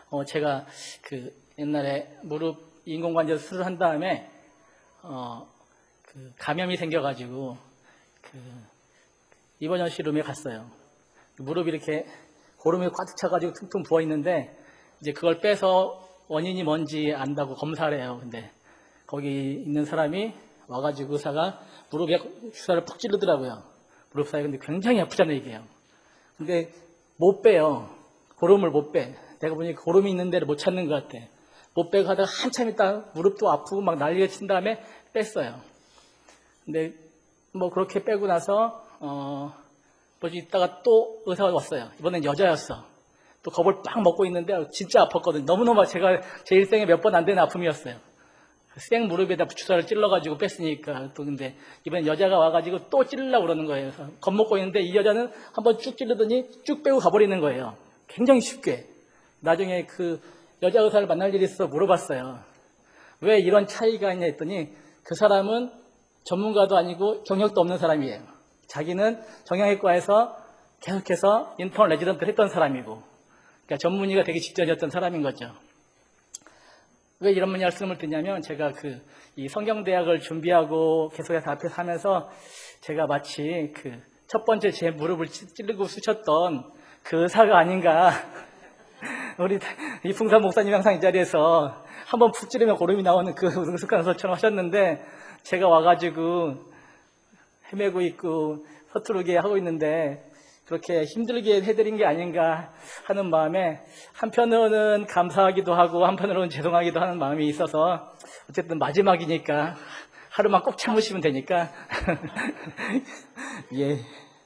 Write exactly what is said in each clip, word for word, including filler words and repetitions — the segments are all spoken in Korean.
어, 제가 그 옛날에 무릎 인공관절 수술을 한 다음에 어, 그 감염이 생겨가지고 그 입원실룸에 갔어요. 무릎이 이렇게 고름이 꽉 차가지고 퉁퉁 부어 있는데 이제 그걸 빼서 원인이 뭔지 안다고 검사를 해요. 근데 거기 있는 사람이 와가지고 의사가 무릎에 주사를 푹 찌르더라고요. 무릎 사이. 근데 굉장히 아프잖아요, 이게요. 근데 못 빼요. 고름을 못 빼. 내가 보니까 고름이 있는 데를 못 찾는 것 같아. 못 빼고 하다가 한참 있다 무릎도 아프고 막 난리가 친 다음에 뺐어요. 근데 뭐 그렇게 빼고 나서 어 뭐지 있다가 또 의사가 왔어요. 이번엔 여자였어. 또 겁을 빡 먹고 있는데 진짜 아팠거든요. 너무너무 제가 제 일생에 몇 번 안 되는 아픔이었어요. 생 무릎에다 주사를 찔러가지고 뺐으니까. 또 근데 이번엔 여자가 와가지고 또 찔르려고 그러는 거예요. 겁먹고 있는데 이 여자는 한번 쭉 찔르더니 쭉 빼고 가버리는 거예요. 굉장히 쉽게. 나중에 그 여자 의사를 만날 일이 있어서 물어봤어요. 왜 이런 차이가 있냐 했더니 그 사람은 전문가도 아니고 경력도 없는 사람이에요. 자기는 정형외과에서 계속해서 인턴 레지던트를 했던 사람이고, 그러니까 전문의가 되기 직전이었던 사람인 거죠. 왜 이런 말씀을 드냐면 제가 그 이 성경대학을 준비하고 계속해서 앞에서 하면서 제가 마치 그 첫 번째 제 무릎을 찌르고 쑤셨던 그 의사가 아닌가. 우리 이풍산 목사님 항상 이 자리에서 한번 푹 찌르면 고름이 나오는 그 능숙한 소처럼 하셨는데 제가 와가지고 헤매고 있고 서투르게 하고 있는데 그렇게 힘들게 해드린 게 아닌가 하는 마음에 한편으로는 감사하기도 하고 한편으로는 죄송하기도 하는 마음이 있어서 어쨌든 마지막이니까 하루만 꼭 참으시면 되니까 예.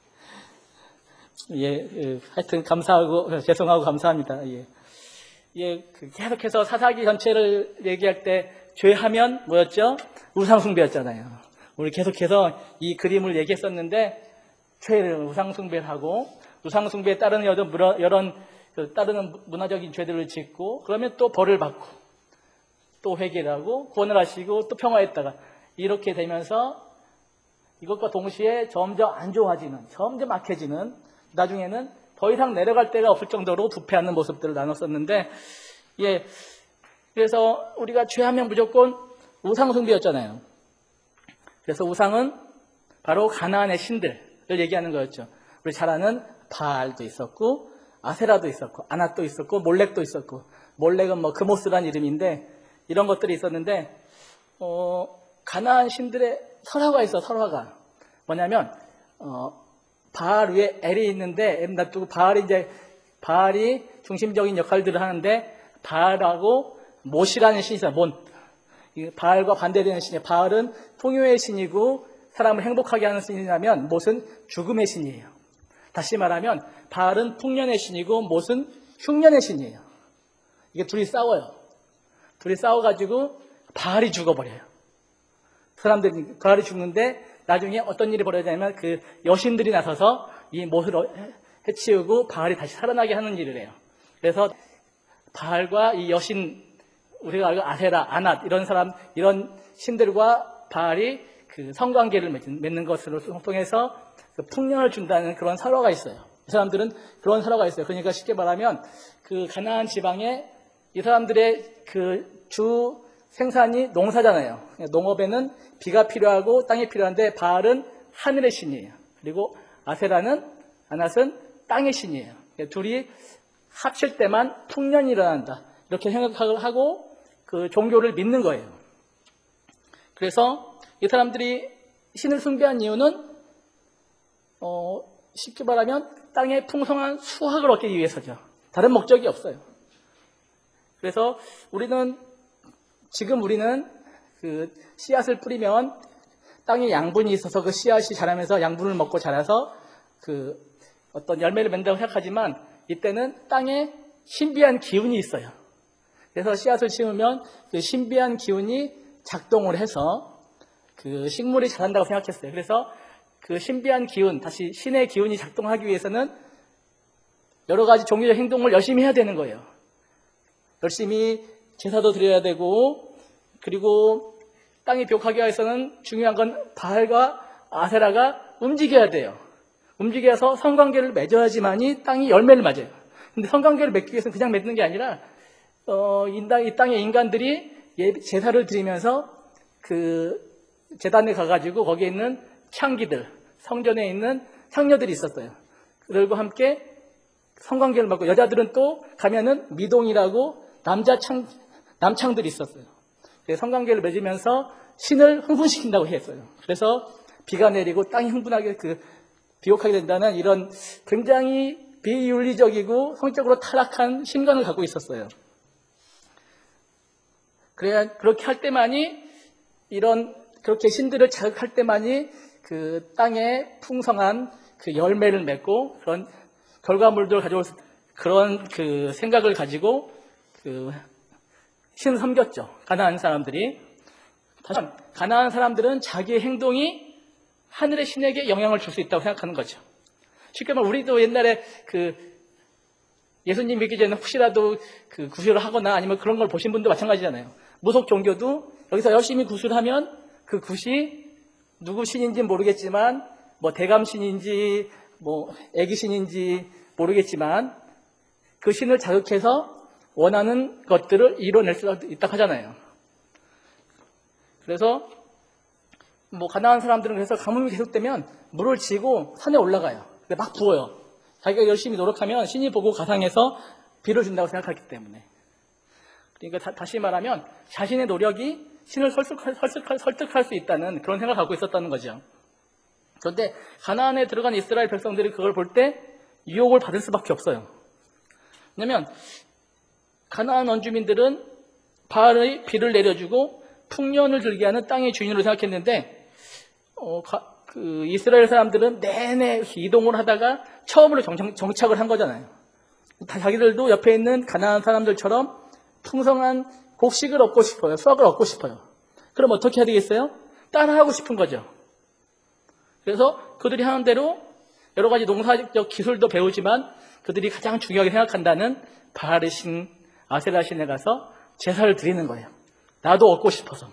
예, 예, 하여튼 감사하고 죄송하고 감사합니다. 예, 예, 그 계속해서 사사기 전체를 얘기할 때 죄하면 뭐였죠? 우상숭배였잖아요. 우리 계속해서 이 그림을 얘기했었는데 죄를 우상숭배를 하고 우상숭배에 따르는 여러, 여러 따르는 문화적인 죄들을 짓고 그러면 또 벌을 받고 또 회개를 하고 구원을 하시고 또 평화했다가 이렇게 되면서 이것과 동시에 점점 안 좋아지는, 점점 악해지는, 나중에는 더 이상 내려갈 데가 없을 정도로 부패하는 모습들을 나눴었는데, 예, 그래서 우리가 죄하면 무조건 우상숭배였잖아요. 그래서 우상은 바로 가나안의 신들을 얘기하는 거였죠. 우리 잘 아는 바알도 있었고, 아세라도 있었고, 아낫도 있었고, 몰렉도 있었고, 몰렉은 뭐 그모스란 이름인데 이런 것들이 있었는데, 어, 가나안 신들의 설화가 있어, 설화가. 뭐냐면, 어, 바알 위에 엘이 있는데, 엘 놔두고 바알이 이제, 바알이 중심적인 역할들을 하는데, 바알하고 못이라는 신이 있어요, 못. 바알과 반대되는 신이에요. 바알은 풍요의 신이고, 사람을 행복하게 하는 신이라면, 못은 죽음의 신이에요. 다시 말하면, 바알은 풍년의 신이고, 못은 흉년의 신이에요. 이게 둘이 싸워요. 둘이 싸워가지고, 바알이 죽어버려요. 사람들이, 바알이 죽는데, 나중에 어떤 일이 벌어지냐면 그 여신들이 나서서 이 못을 해치우고 바알이 다시 살아나게 하는 일을 해요. 그래서 바알과 이 여신, 우리가 알고 아세라, 아낫 이런 사람, 이런 신들과 바알이 그 성관계를 맺는 것으로 통해서 그 풍년을 준다는 그런 설화가 있어요. 이 사람들은 그런 설화가 있어요. 그러니까 쉽게 말하면 그 가나안 지방에 이 사람들의 그 주 생산이 농사잖아요. 농업에는 비가 필요하고 땅이 필요한데 바알은 하늘의 신이에요. 그리고 아세라는 아낫은 땅의 신이에요. 둘이 합칠 때만 풍년이 일어난다. 이렇게 생각하고 그 종교를 믿는 거예요. 그래서 이 사람들이 신을 숭배한 이유는 어, 쉽게 말하면 땅의 풍성한 수확을 얻기 위해서죠. 다른 목적이 없어요. 그래서 우리는 지금 우리는 그 씨앗을 뿌리면 땅에 양분이 있어서 그 씨앗이 자라면서 양분을 먹고 자라서 그 어떤 열매를 맺는다고 생각하지만 이때는 땅에 신비한 기운이 있어요. 그래서 씨앗을 심으면 그 신비한 기운이 작동을 해서 그 식물이 자란다고 생각했어요. 그래서 그 신비한 기운, 다시 신의 기운이 작동하기 위해서는 여러 가지 종교적 행동을 열심히 해야 되는 거예요. 열심히 제사도 드려야 되고, 그리고 땅이 벽하게 위해서는 중요한 건 바알과 아세라가 움직여야 돼요. 움직여서 성관계를 맺어야지만이 땅이 열매를 맞아요. 근데 성관계를 맺기 위해서는 그냥 맺는 게 아니라 어, 이, 땅, 이 땅의 인간들이 예, 제사를 드리면서 그 제단에 가가지고 거기에 있는 창기들, 성전에 있는 창녀들이 있었어요. 그들과 함께 성관계를 맺고, 여자들은 또 가면은 미동이라고 남자 창, 남창들이 있었어요. 성관계를 맺으면서 신을 흥분시킨다고 했어요. 그래서 비가 내리고 땅이 흥분하게 그 비옥하게 된다는 이런 굉장히 비윤리적이고 성적으로 타락한 신관을 갖고 있었어요. 그래야 그렇게 할 때만이 이런 그렇게 신들을 자극할 때만이 그 땅에 풍성한 그 열매를 맺고 그런 결과물들을 가져올 수, 그런 그 생각을 가지고 그 신을 섬겼죠. 가나안 사람들이. 다시 가나안 사람들은 자기의 행동이 하늘의 신에게 영향을 줄 수 있다고 생각하는 거죠. 쉽게 말하면 우리도 옛날에 그 예수님 믿기 전에 혹시라도 그 구술을 하거나 아니면 그런 걸 보신 분도 마찬가지잖아요. 무속 종교도 여기서 열심히 구술하면 그 굿이 누구 신인지 모르겠지만 뭐 대감신인지 뭐 애기신인지 모르겠지만 그 신을 자극해서 원하는 것들을 이뤄낼 수 있다고 하잖아요. 그래서 뭐 가난한 사람들은 그래서 가뭄이 계속되면 물을 지고 산에 올라가요. 근데 막 부어요. 자기가 열심히 노력하면 신이 보고 가상해서 비를 준다고 생각하기 때문에. 그러니까 다, 다시 말하면 자신의 노력이 신을 설득할, 설득할, 설득할 수 있다는 그런 생각을 갖고 있었다는 거죠. 그런데 가나안에 들어간 이스라엘 백성들이 그걸 볼 때 유혹을 받을 수밖에 없어요. 왜냐하면 가나안 원주민들은 바알의 비를 내려주고 풍년을 들게 하는 땅의 주인으로 생각했는데 어, 가, 그 이스라엘 사람들은 내내 이동을 하다가 처음으로 정, 정착을 한 거잖아요. 자기들도 옆에 있는 가나안 사람들처럼 풍성한 곡식을 얻고 싶어요. 수확을 얻고 싶어요. 그럼 어떻게 해야 되겠어요? 따라하고 싶은 거죠. 그래서 그들이 하는 대로 여러 가지 농사적 기술도 배우지만 그들이 가장 중요하게 생각한다는 바알의 신, 아세라 신에 가서 제사를 드리는 거예요. 나도 얻고 싶어서.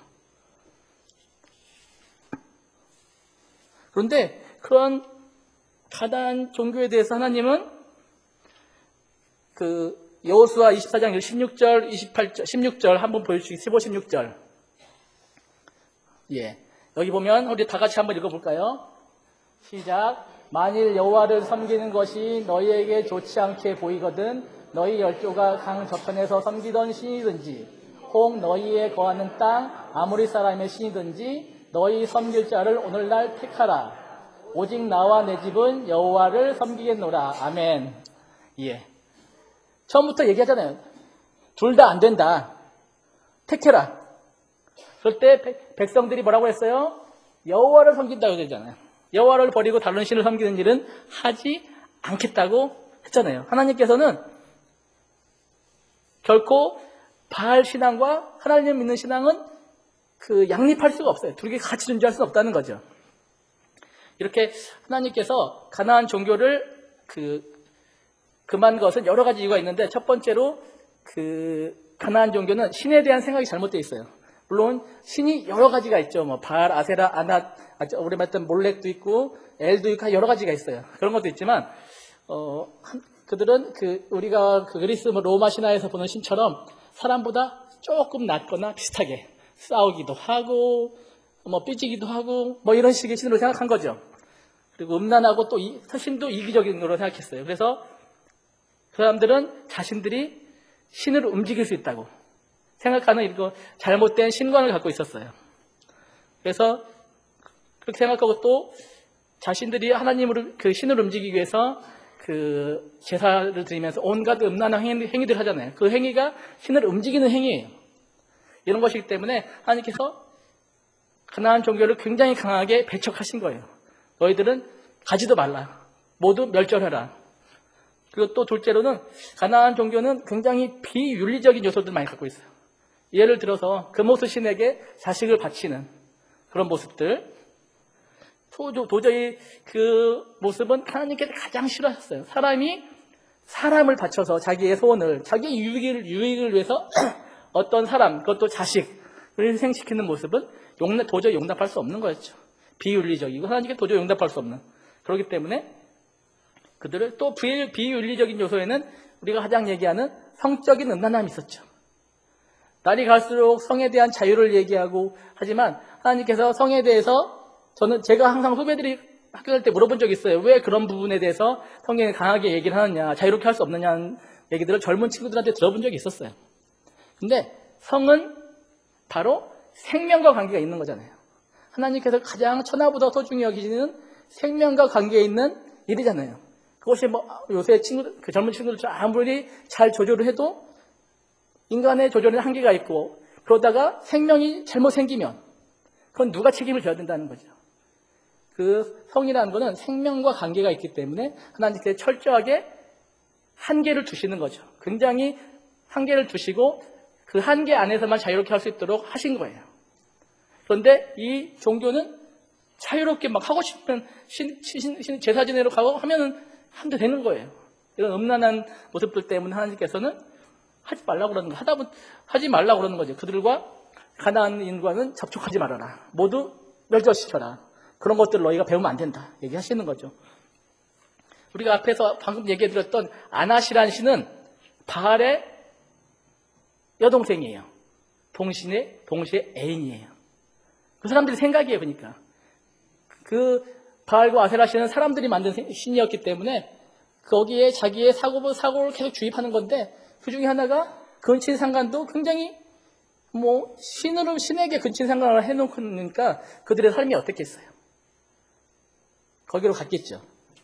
그런데 그런 가나안 종교에 대해서 하나님은 그 여호수아 이십사 장 십육 절, 이십팔 절, 십육 절 한번 보여주시기, 십오, 십육 절. 예. 여기 보면 우리 다 같이 한번 읽어볼까요? 시작. 만일 여호와를 섬기는 것이 너희에게 좋지 않게 보이거든 너희 열조가 강 저편에서 섬기던 신이든지 혹 너희에 거하는 땅 아무리 사람의 신이든지 너희 섬길 자를 오늘날 택하라. 오직 나와 내 집은 여호와를 섬기겠노라. 아멘. 예. 처음부터 얘기하잖아요. 둘 다 안 된다. 택해라. 그럴 때 백성들이 뭐라고 했어요? 여호와를 섬긴다고 그러잖아요. 여호와를 버리고 다른 신을 섬기는 일은 하지 않겠다고 했잖아요. 하나님께서는 결코 바알 신앙과 하나님을 믿는 신앙은 그 양립할 수가 없어요. 둘 개 같이 존재할 수는 없다는 거죠. 이렇게 하나님께서 가나안 종교를 그 금한 것은 여러 가지 이유가 있는데 첫 번째로 그 가나안 종교는 신에 대한 생각이 잘못되어 있어요. 물론 신이 여러 가지가 있죠. 뭐 바알, 아세라, 아낫, 우리 말했던 몰렉도 있고 엘도 있고 여러 가지가 있어요. 그런 것도 있지만 어, 그들은 그 우리가 그 그리스 로마 신화에서 보는 신처럼 사람보다 조금 낫거나 비슷하게 싸우기도 하고 뭐 삐지기도 하고 뭐 이런 식의 신으로 생각한 거죠. 그리고 음란하고 또 이, 신도 이기적인 거로 생각했어요. 그래서 그 사람들은 자신들이 신을 움직일 수 있다고 생각하는 이거 잘못된 신관을 갖고 있었어요. 그래서 그렇게 생각하고 또 자신들이 하나님으로 그 신을 움직이기 위해서 그 제사를 드리면서 온갖 음란한 행위, 행위들 하잖아요. 그 행위가 신을 움직이는 행위예요. 이런 것이기 때문에 하나님께서 가나안 종교를 굉장히 강하게 배척하신 거예요. 너희들은 가지도 말라. 모두 멸절해라. 그리고 또 둘째로는 가나안 종교는 굉장히 비윤리적인 요소들을 많이 갖고 있어요. 예를 들어서 금오스 신에게 자식을 바치는 그런 모습들. 도저히 그 모습은 하나님께서 가장 싫어하셨어요. 사람이 사람을 바쳐서 자기의 소원을, 자기의 유익을, 유익을 위해서 어떤 사람, 그것도 자식을 희생시키는 모습은 용납, 도저히 용납할 수 없는 거였죠. 비윤리적이고 하나님께 도저히 용납할 수 없는. 그렇기 때문에 그들을 또 비윤리적인 요소에는 우리가 가장 얘기하는 성적인 음란함이 있었죠. 날이 갈수록 성에 대한 자유를 얘기하고 하지만 하나님께서 성에 대해서 저는 제가 항상 후배들이 학교 갈 때 물어본 적이 있어요. 왜 그런 부분에 대해서 성경에 강하게 얘기를 하느냐, 자유롭게 할 수 없느냐는 얘기들을 젊은 친구들한테 들어본 적이 있었어요. 근데 성은 바로 생명과 관계가 있는 거잖아요. 하나님께서 가장 천하보다 소중히 여기시는 생명과 관계에 있는 일이잖아요. 그것이 뭐 요새 친구들, 그 젊은 친구들 아무리 잘 조절을 해도 인간의 조절에는 한계가 있고, 그러다가 생명이 잘못 생기면 그건 누가 책임을 져야 된다는 거죠. 그 성이라는 것은 생명과 관계가 있기 때문에 하나님께서 철저하게 한계를 두시는 거죠. 굉장히 한계를 두시고 그 한계 안에서만 자유롭게 할 수 있도록 하신 거예요. 그런데 이 종교는 자유롭게 막 하고 싶은 신, 신, 신, 제사 지내러 가고 하면은 하면 되는 거예요. 이런 음란한 모습들 때문에 하나님께서는 하지 말라고 그러는 거, 하다 보면 하지 말라고 그러는 거죠. 그들과 가나안인과는 접촉하지 말아라. 모두 멸절시켜라. 그런 것들을 너희가 배우면 안 된다. 얘기하시는 거죠. 우리가 앞에서 방금 얘기해드렸던 아낫이라는 신은 바알의 여동생이에요. 동시에, 동시에 애인이에요. 그 사람들이 생각이에요, 그러니까. 그 바알과 아세라 신은 사람들이 만든 신이었기 때문에 거기에 자기의 사고, 사고를 계속 주입하는 건데 그 중에 하나가 근친상간도 굉장히 뭐 신으로 신에게 근친상간을 해놓으니까 그들의 삶이 어떻겠어요? 거기로 갔겠죠.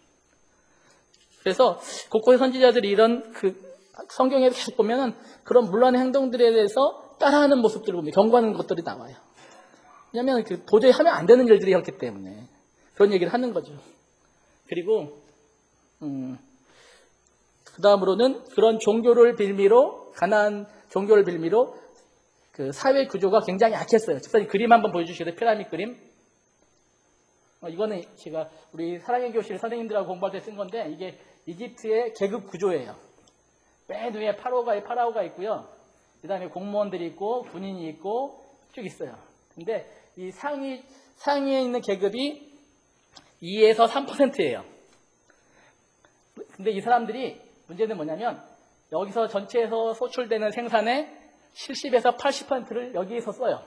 그래서 곳곳의 선지자들이 이런 그 성경에 계속 보면은 그런 물란의 행동들에 대해서 따라하는 모습들을 보면 경고하는 것들이 나와요. 왜냐하면 그 도저히 하면 안 되는 일들이었기 때문에 그런 얘기를 하는 거죠. 그리고 음, 그 다음으로는 그런 종교를 빌미로 가나안 종교를 빌미로 그 사회 구조가 굉장히 약했어요. 집사님 그림 한번 보여주시겠어요? 피라미드 그림. 어, 이거는 제가 우리 사랑의 교실 선생님들하고 공부할 때 쓴 건데 이게 이집트의 계급 구조예요. 맨 위에 파라오가, 파라오가 있고요. 그 다음에 공무원들이 있고 군인이 있고 쭉 있어요. 근데 이 상위, 상위에 있는 계급이 이에서 삼 퍼센트예요. 근데 이 사람들이 문제는 뭐냐면 여기서 전체에서 소출되는 생산의 칠십에서 팔십 퍼센트를 여기에서 써요.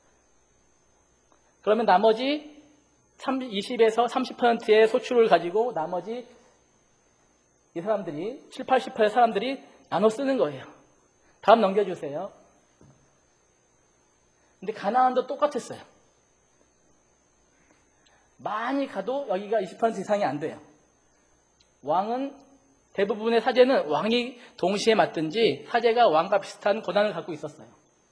그러면 나머지 이십에서 삼십 퍼센트의 소출을 가지고 나머지 이 사람들이 칠, 팔십 퍼센트의 사람들이 나눠 쓰는 거예요. 다음 넘겨주세요. 근데 가나안도 똑같았어요. 많이 가도 여기가 이십 퍼센트 이상이 안 돼요. 왕은 대부분의 사제는 왕이 동시에 맡든지 사제가 왕과 비슷한 권한을 갖고 있었어요.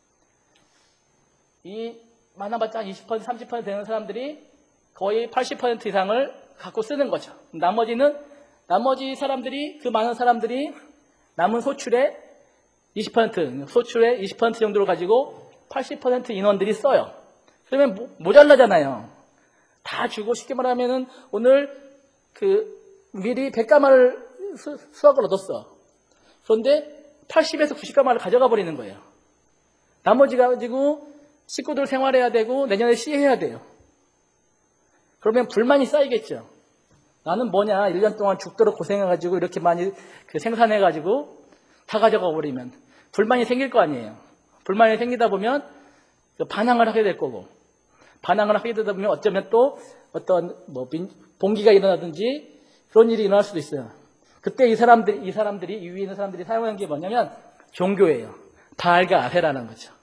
이 많아봤자 이십 퍼센트, 삼십 퍼센트 되는 사람들이 거의 팔십 퍼센트 이상을 갖고 쓰는 거죠. 나머지는 나머지 사람들이 그 많은 사람들이 남은 소출의 이십 퍼센트, 소출의 이십 퍼센트 정도를 가지고 팔십 퍼센트 인원들이 써요. 그러면 모, 모자라잖아요. 다 주고 쉽게 말하면은 오늘 그 미리 백 가마를 수, 수확을 얻었어. 그런데 팔십에서 구십 가마를 가져가 버리는 거예요. 나머지 가지고 식구들 생활해야 되고 내년에 씨해야 돼요. 그러면 불만이 쌓이겠죠. 나는 뭐냐, 일 년 동안 죽도록 고생해가지고 이렇게 많이 그 생산해가지고 다 가져가 버리면 불만이 생길 거 아니에요. 불만이 생기다 보면 반항을 하게 될 거고, 반항을 하게 되다 보면 어쩌면 또 어떤 뭐 봉기가 일어나든지 그런 일이 일어날 수도 있어요. 그때 이 사람들이, 이 사람들이, 이 위에 있는 사람들이 사용한 게 뭐냐면 종교예요. 바알과 아세라라는 거죠.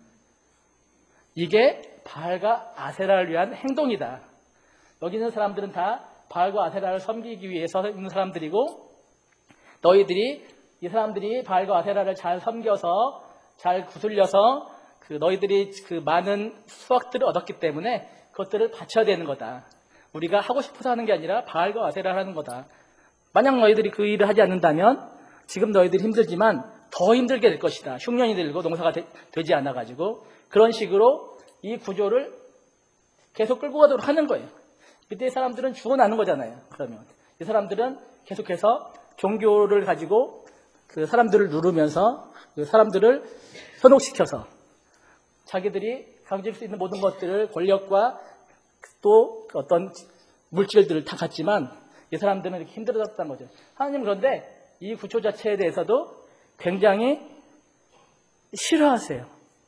이게 바알과 아세라를 위한 행동이다. 여기 있는 사람들은 다 바알과 아세라를 섬기기 위해서 있는 사람들이고, 너희들이, 이 사람들이 바알과 아세라를 잘 섬겨서, 잘 구슬려서, 그 너희들이 그 많은 수확들을 얻었기 때문에 그것들을 바쳐야 되는 거다. 우리가 하고 싶어서 하는 게 아니라 바알과 아세라를 하는 거다. 만약 너희들이 그 일을 하지 않는다면 지금 너희들이 힘들지만 더 힘들게 될 것이다. 흉년이 들고 농사가 되, 되지 않아가지고 그런 식으로 이 구조를 계속 끌고 가도록 하는 거예요. 그때 이 사람들은 죽어나는 거잖아요. 그러면 이 사람들은 계속해서 종교를 가지고 그 사람들을 누르면서 그 사람들을 현혹시켜서 자기들이 가질 수 있는 모든 것들을 권력과 또 어떤 물질들을 다 갖지만 이 사람들은 이렇게 힘들어졌다는 거죠. 하나님은 그런데 이 구조 자체에 대해서도 굉장히 싫어하세요.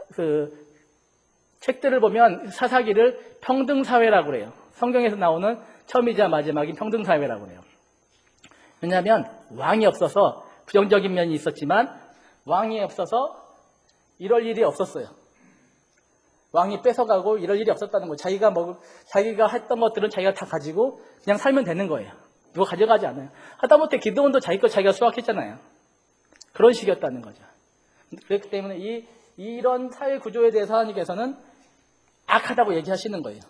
그 책들을 보면 사사기를 평등사회라고 그래요. 성경에서 나오는 처음이자 마지막인 평등사회라고 그래요. 왜냐하면 왕이 없어서 부정적인 면이 있었지만 왕이 없어서 이럴 일이 없었어요. 왕이 뺏어가고 이럴 일이 없었다는 거예요. 자기가 먹, 자기가 했던 것들은 자기가 다 가지고 그냥 살면 되는 거예요. 누가 가져가지 않아요. 하다못해 기드온도 자기 거 자기가 수확했잖아요. 그런 식이었다는 거죠. 그렇기 때문에 이, 이런 사회 구조에 대해서 하나님께서는 악하다고 얘기하시는 거예요.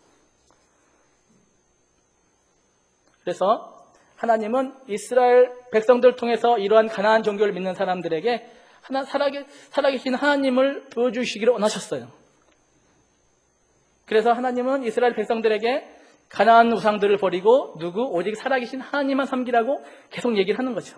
그래서 하나님은 이스라엘 백성들을 통해서 이러한 가나안 종교를 믿는 사람들에게 하나, 살아계, 살아계신 하나님을 보여주시기를 원하셨어요. 그래서 하나님은 이스라엘 백성들에게 가나안 우상들을 버리고 누구 오직 살아계신 하나님만 섬기라고 계속 얘기를 하는 거죠.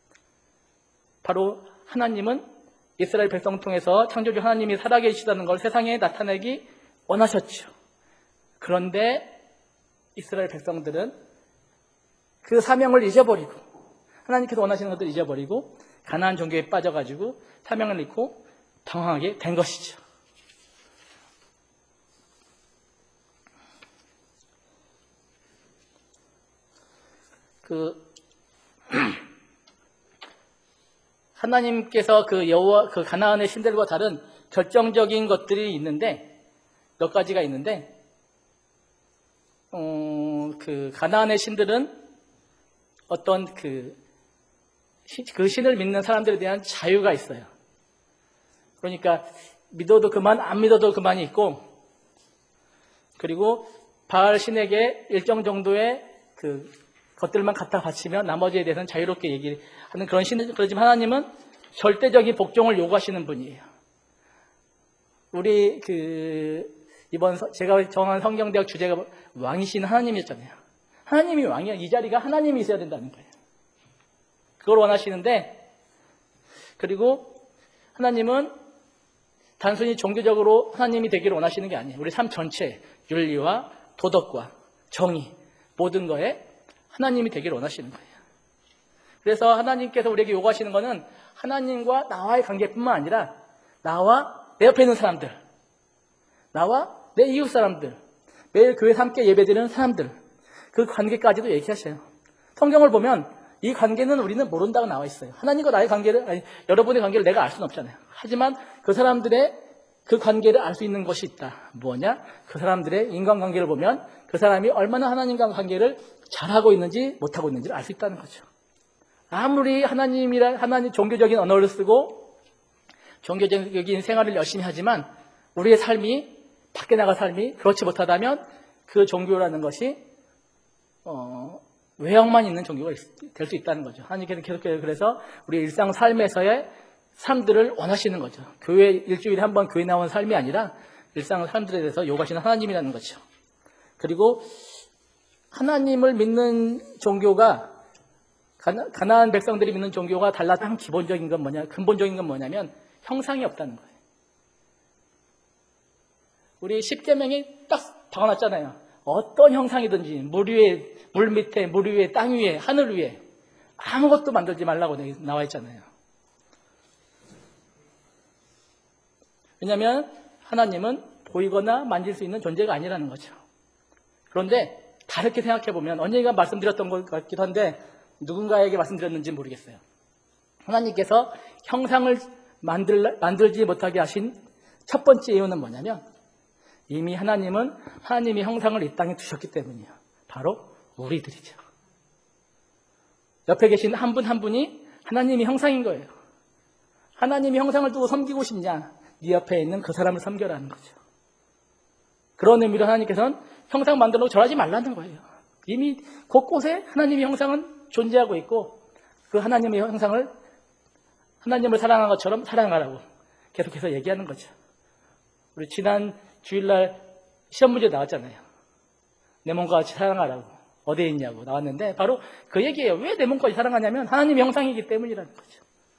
바로 하나님은 이스라엘 백성을 통해서 창조주 하나님이 살아계시다는 걸 세상에 나타내기 원하셨죠. 그런데 이스라엘 백성들은 그 사명을 잊어버리고 하나님께서 원하시는 것들을 잊어버리고 가나안 종교에 빠져가지고 사명을 잃고 당황하게 된 것이죠. 그 하나님께서 그 여호와 그 가나안의 신들과 다른 결정적인 것들이 있는데 몇 가지가 있는데 어, 그 가나안의 신들은 어떤 그, 그 신을 믿는 사람들에 대한 자유가 있어요. 그러니까 믿어도 그만 안 믿어도 그만이 있고 그리고 바알 신에게 일정 정도의 그 것들만 갖다 바치면 나머지에 대해서는 자유롭게 얘기하는 그런 신, 그렇지만 하나님은 절대적인 복종을 요구하시는 분이에요. 우리 그 이번 제가 정한 성경대학 주제가 왕이신 하나님이었잖아요. 하나님이 왕이야. 이 자리가 하나님이 있어야 된다는 거예요. 그걸 원하시는데 그리고 하나님은 단순히 종교적으로 하나님이 되기를 원하시는 게 아니에요. 우리 삶 전체 윤리와 도덕과 정의 모든 거에 하나님이 되기를 원하시는 거예요. 그래서 하나님께서 우리에게 요구하시는 거는 하나님과 나와의 관계뿐만 아니라 나와 내 옆에 있는 사람들, 나와 내 이웃 사람들, 매일 교회에서 함께 예배드리는 사람들, 그 관계까지도 얘기하셔요. 성경을 보면 이 관계는 우리는 모른다고 나와 있어요. 하나님과 나의 관계를, 아니, 여러분의 관계를 내가 알 수는 없잖아요. 하지만 그 사람들의 그 관계를 알 수 있는 것이 있다. 뭐냐? 그 사람들의 인간관계를 보면 그 사람이 얼마나 하나님과 관계를 잘하고 있는지 못하고 있는지를 알 수 있다는 거죠. 아무리 하나님이라 하나님 종교적인 언어를 쓰고 종교적인 생활을 열심히 하지만 우리의 삶이 밖에 나가 삶이 그렇지 못하다면 그 종교라는 것이 어, 외형만 있는 종교가 될 수 있다는 거죠. 하나님께서 계속해서 그래서 우리 일상 삶에서의 삶들을 원하시는 거죠. 교회 일주일에 한 번 교회 나온 삶이 아니라 일상 삶들에 대해서 요구하시는 하나님이라는 거죠. 그리고 하나님을 믿는 종교가 가나, 가나안 백성들이 믿는 종교가 달라서 한 기본적인 건 뭐냐, 근본적인 건 뭐냐면 형상이 없다는 거예요. 우리 십계명이 딱 적어놨잖아요. 어떤 형상이든지 물 위에, 물 밑에, 물 위에, 땅 위에, 하늘 위에 아무것도 만들지 말라고 나와 있잖아요. 왜냐하면 하나님은 보이거나 만질 수 있는 존재가 아니라는 거죠. 그런데 다르게 생각해보면 언젠가 말씀드렸던 것 같기도 한데 누군가에게 말씀드렸는지 모르겠어요. 하나님께서 형상을 만들, 만들지 못하게 하신 첫 번째 이유는 뭐냐면 이미 하나님은 하나님의 형상을 이 땅에 두셨기 때문이에요. 바로 우리들이죠. 옆에 계신 한 분 한 분이 하나님의 형상인 거예요. 하나님의 형상을 두고 섬기고 싶냐? 네 옆에 있는 그 사람을 섬겨라는 거죠. 그런 의미로 하나님께서는 형상 만들려고 절하지 말라는 거예요. 이미 곳곳에 하나님의 형상은 존재하고 있고 그 하나님의 형상을 하나님을 사랑한 것처럼 사랑하라고 계속해서 얘기하는 거죠. 우리 지난 주일날 시험 문제 나왔잖아요. 내 몸과 같이 사랑하라고. 어디에 있냐고 나왔는데 바로 그 얘기예요. 왜 내 몸까지 사랑하냐면 하나님의 형상이기 때문이라는 거죠.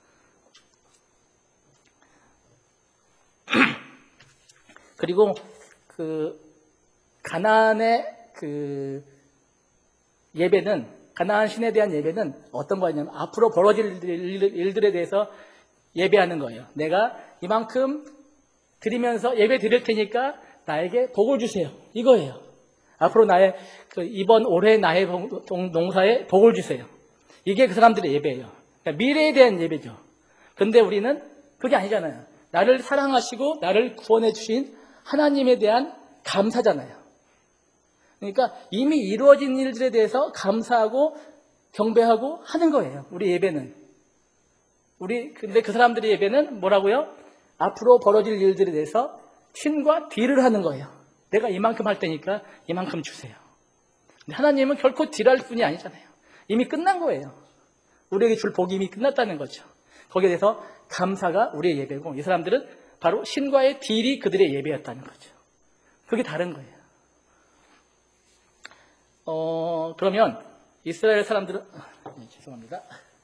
그리고 그 가나안의 그 예배는 가나안 신에 대한 예배는 어떤 거냐면 앞으로 벌어질 일들에 대해서 예배하는 거예요. 내가 이만큼 드리면서 예배 드릴 테니까 나에게 복을 주세요. 이거예요. 앞으로 나의 그 이번 올해 나의 농사에 복을 주세요. 이게 그 사람들의 예배예요. 그러니까 미래에 대한 예배죠. 그런데 우리는 그게 아니잖아요. 나를 사랑하시고 나를 구원해 주신 하나님에 대한 감사잖아요. 그러니까 이미 이루어진 일들에 대해서 감사하고 경배하고 하는 거예요. 우리 예배는. 우리 근데 그 사람들의 예배는 뭐라고요? 앞으로 벌어질 일들에 대해서 신과 딜을 하는 거예요. 내가 이만큼 할 테니까 이만큼 주세요. 근데 하나님은 결코 딜할 뿐이 아니잖아요. 이미 끝난 거예요. 우리에게 줄 복이 이미 끝났다는 거죠. 거기에 대해서 감사가 우리의 예배고, 이 사람들은 바로 신과의 딜이 그들의 예배였다는 거죠. 그게 다른 거예요. 어, 그러면 이스라엘 사람들은, 네, 죄송합니다.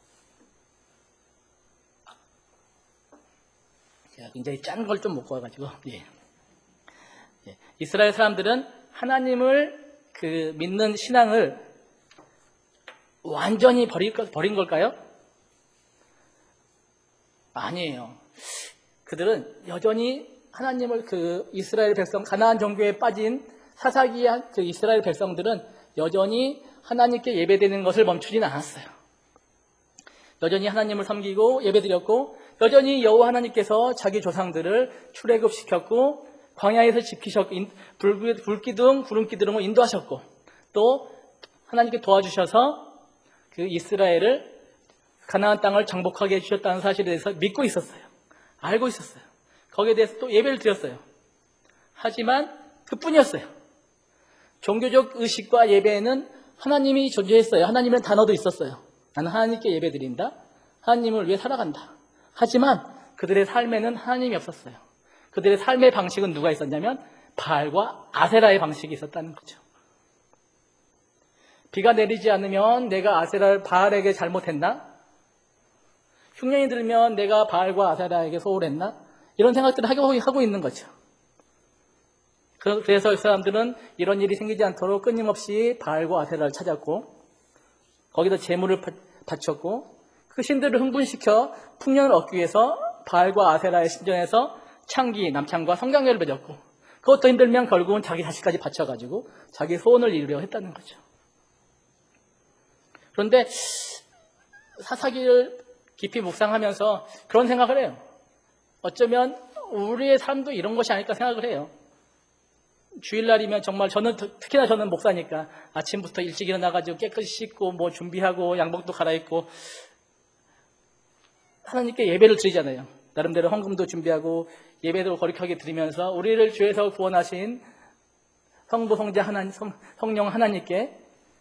제가 굉장히 짠 걸 좀 먹고 와가지고, 예. 예. 이스라엘 사람들은 하나님을 그 믿는 신앙을 완전히 버릴, 버린 걸까요? 아니에요. 그들은 여전히 하나님을 그 이스라엘 백성, 가나안 종교에 빠진 사사기한 그 이스라엘 백성들은 여전히 하나님께 예배드리는 것을 멈추진 않았어요. 여전히 하나님을 섬기고 예배드렸고, 여전히 여호와 하나님께서 자기 조상들을 출애굽시켰고, 광야에서 지키셨고, 불, 불기둥, 구름기둥으로 인도하셨고, 또 하나님께 도와주셔서 그 이스라엘을 가나안 땅을 정복하게 해주셨다는 사실에 대해서 믿고 있었어요. 알고 있었어요. 거기에 대해서 또 예배를 드렸어요. 하지만 그뿐이었어요. 종교적 의식과 예배에는 하나님이 존재했어요. 하나님의 단어도 있었어요. 나는 하나님께 예배드린다. 하나님을 위해 살아간다. 하지만 그들의 삶에는 하나님이 없었어요. 그들의 삶의 방식은 누가 있었냐면 바알과 아세라의 방식이 있었다는 거죠. 비가 내리지 않으면 내가 아세라, 바알에게 잘못했나? 흉년이 들면 내가 바알과 아세라에게 소홀했나? 이런 생각들을 하고 있는 거죠. 그래서 이 사람들은 이런 일이 생기지 않도록 끊임없이 바알과 아세라를 찾았고, 거기다 재물을 바쳤고, 그 신들을 흥분시켜 풍년을 얻기 위해서 바알과 아세라의 신전에서 창기, 남창과 성강례를 맺었고, 그것도 힘들면 결국은 자기 자식까지 바쳐가지고 자기 소원을 이루려 했다는 거죠. 그런데 사사기를 깊이 묵상하면서 그런 생각을 해요. 어쩌면 우리의 삶도 이런 것이 아닐까 생각을 해요. 주일날이면 정말 저는 특히나 저는 목사니까 아침부터 일찍 일어나가지고 깨끗이 씻고 뭐 준비하고 양복도 갈아입고 하나님께 예배를 드리잖아요. 나름대로 헌금도 준비하고 예배도 거룩하게 드리면서 우리를 죄에서 구원하신 성부 성자 하나님, 성, 성령 하나님께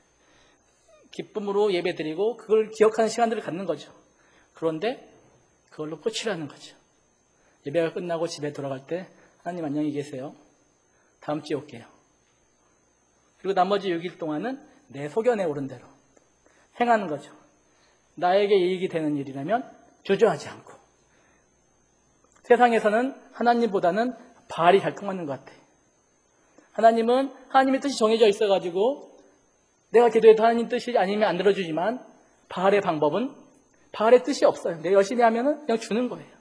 기쁨으로 예배 드리고 그걸 기억하는 시간들을 갖는 거죠. 그런데 그걸로 끝이라는 거죠. 예배가 끝나고 집에 돌아갈 때 하나님 안녕히 계세요. 다음 주에 올게요. 그리고 나머지 육 일 동안은 내 소견에 오른 대로 행하는 거죠. 나에게 이익이 되는 일이라면 주저하지 않고. 세상에서는 하나님보다는 바알이 잘 통하는 것 같아요. 하나님은 하나님의 뜻이 정해져 있어가지고 내가 기도해도 하나님 뜻이 아니면 안 들어주지만 바알의 방법은 바알의 뜻이 없어요. 내가 열심히 하면 그냥 주는 거예요.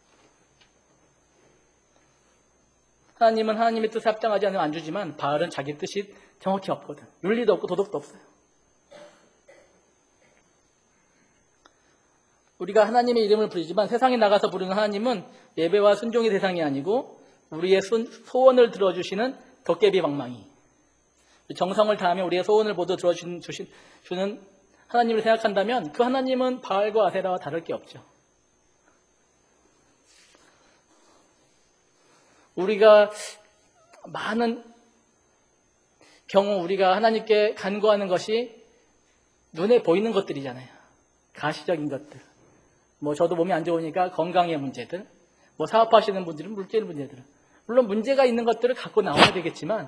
하나님은 하나님의 뜻에 합당하지 않으면 안 주지만 바알은 자기 뜻이 정확히 없거든. 윤리도 없고 도덕도 없어요. 우리가 하나님의 이름을 부르지만 세상에 나가서 부르는 하나님은 예배와 순종의 대상이 아니고 우리의 소원을 들어주시는 도깨비 방망이. 정성을 다하며 우리의 소원을 모두 들어주는 주는 하나님을 생각한다면 그 하나님은 바알과 아세라와 다를 게 없죠. 우리가 많은 경우 우리가 하나님께 간구하는 것이 눈에 보이는 것들이잖아요. 가시적인 것들. 뭐 저도 몸이 안 좋으니까 건강의 문제들, 뭐 사업하시는 분들은 물질 문제들. 물론 문제가 있는 것들을 갖고 나와야 되겠지만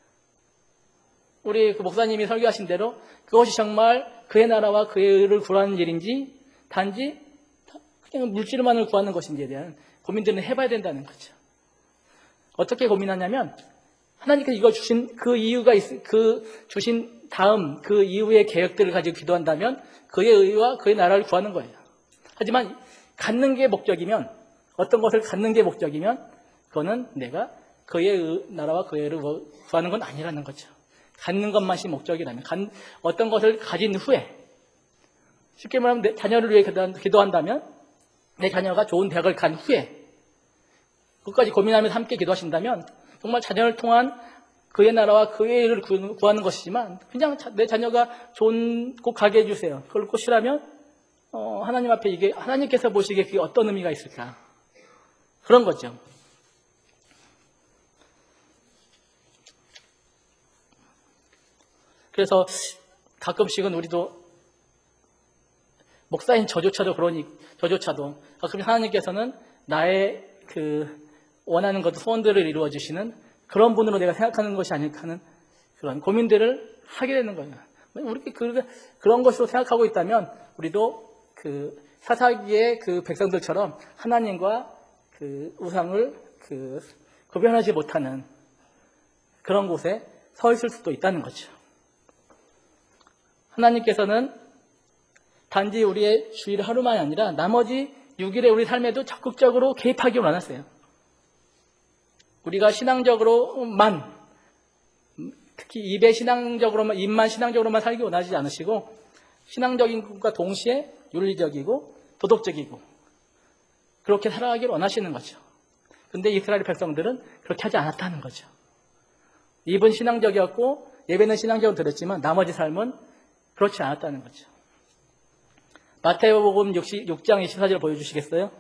우리 그 목사님이 설교하신 대로 그것이 정말 그의 나라와 그의 의를 구하는 일인지 단지 그냥 물질만을 구하는 것인지에 대한 고민들은 해봐야 된다는 거죠. 어떻게 고민하냐면 하나님께서 이거 주신 그 이유가 있, 그 주신 다음 그 이후의 계획들을 가지고 기도한다면 그의 의와 그의 나라를 구하는 거예요. 하지만 갖는 게 목적이면 어떤 것을 갖는 게 목적이면 그거는 내가 그의 나라와 그의 의를 구하는 건 아니라는 거죠. 갖는 것만이 목적이라면, 어떤 것을 가진 후에, 쉽게 말하면 내 자녀를 위해 기도한다면, 내 자녀가 좋은 대학을 간 후에, 그것까지 고민하면서 함께 기도하신다면, 정말 자녀를 통한 그의 나라와 그의 의를 구하는 것이지만, 그냥 내 자녀가 좋은 곳 가게 해주세요. 그걸 꽃이라면, 어, 하나님 앞에 이게, 하나님께서 보시기에 그게 어떤 의미가 있을까? 그런 거죠. 그래서 가끔씩은 우리도 목사인 저조차도 그러니 저조차도 가끔 하나님께서는 나의 그 원하는 것 소원들을 이루어 주시는 그런 분으로 내가 생각하는 것이 아닐까 하는 그런 고민들을 하게 되는 거예요. 우리 그 그런 것으로 생각하고 있다면 우리도 그 사사기의 그 백성들처럼 하나님과 그 우상을 그 구별하지 못하는 그런 곳에 서 있을 수도 있다는 거죠. 하나님께서는 단지 우리의 주일 하루만이 아니라 나머지 육 일의 우리 삶에도 적극적으로 개입하기 원하세요. 우리가 신앙적으로만, 특히 입에 신앙적으로만, 입만 신앙적으로만 살기 원하지 않으시고 신앙적인 것과 동시에 윤리적이고 도덕적이고 그렇게 살아가기를 원하시는 거죠. 그런데 이스라엘 백성들은 그렇게 하지 않았다는 거죠. 입은 신앙적이었고 예배는 신앙적으로 드렸지만 나머지 삶은 그렇지 않았다는 거죠. 마태복음 육 장 이십사 절 보여주시겠어요?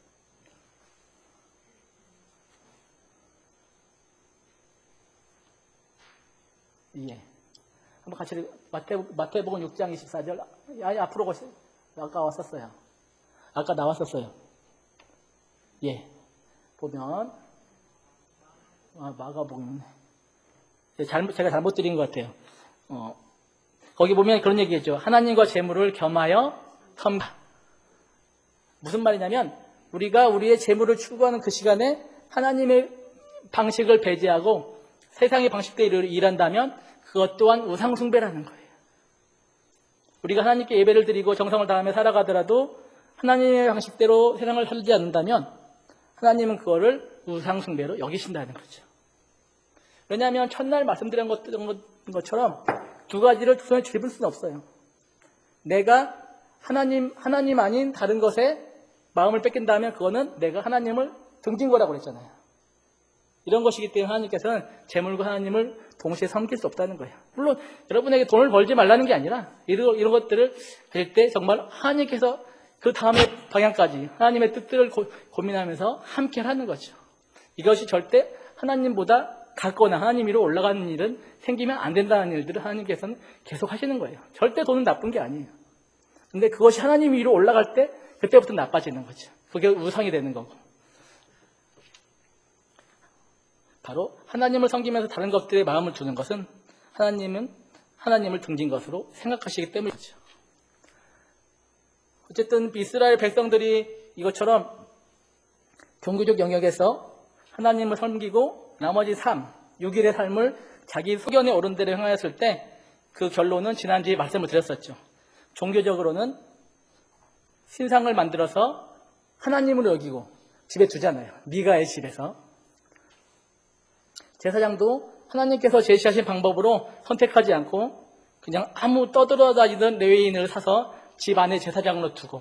예. 한번 같이 마태, 마태복음 육 장 이십사 절. 아니, 앞으로 보세요. 아까 왔었어요. 아까 나왔었어요. 예. 보면, 아, 마가복음. 잘못, 제가 잘못 드린 것 같아요. 어. 거기 보면 그런 얘기겠죠. 하나님과 재물을 겸하여 섬다. 무슨 말이냐면 우리가 우리의 재물을 추구하는 그 시간에 하나님의 방식을 배제하고 세상의 방식대로 일한다면 그것 또한 우상숭배라는 거예요. 우리가 하나님께 예배를 드리고 정성을 다하며 살아가더라도 하나님의 방식대로 세상을 살지 않는다면 하나님은 그거를 우상숭배로 여기신다는 거죠. 왜냐하면 첫날 말씀드린 것처럼 두 가지를 두 손에 쥐을 수는 없어요. 내가 하나님, 하나님 아닌 다른 것에 마음을 뺏긴다면 그거는 내가 하나님을 등진 거라고 그랬잖아요. 이런 것이기 때문에 하나님께서는 재물과 하나님을 동시에 섬길 수 없다는 거예요. 물론 여러분에게 돈을 벌지 말라는 게 아니라 이런, 이런 것들을 될 때 정말 하나님께서 그 다음의 방향까지 하나님의 뜻들을 고, 고민하면서 함께 하는 거죠. 이것이 절대 하나님보다 갖거나 하나님 위로 올라가는 일은 생기면 안 된다는 일들을 하나님께서는 계속 하시는 거예요. 절대 돈은 나쁜 게 아니에요. 근데 그것이 하나님 위로 올라갈 때 그때부터 나빠지는 거죠. 그게 우상이 되는 거고. 바로 하나님을 섬기면서 다른 것들에 마음을 두는 것은 하나님은 하나님을 등진 것으로 생각하시기 때문이죠. 어쨌든 이스라엘 백성들이 이것처럼 종교적 영역에서 하나님을 섬기고 나머지 삶, 육 일의 삶을 자기 소견의 어른대로 행하였을 때 그 결론은 지난주에 말씀을 드렸었죠. 종교적으로는 신상을 만들어서 하나님으로 여기고 집에 두잖아요. 미가의 집에서. 제사장도 하나님께서 제시하신 방법으로 선택하지 않고 그냥 아무 떠들어다니던 레위인을 사서 집 안에 제사장으로 두고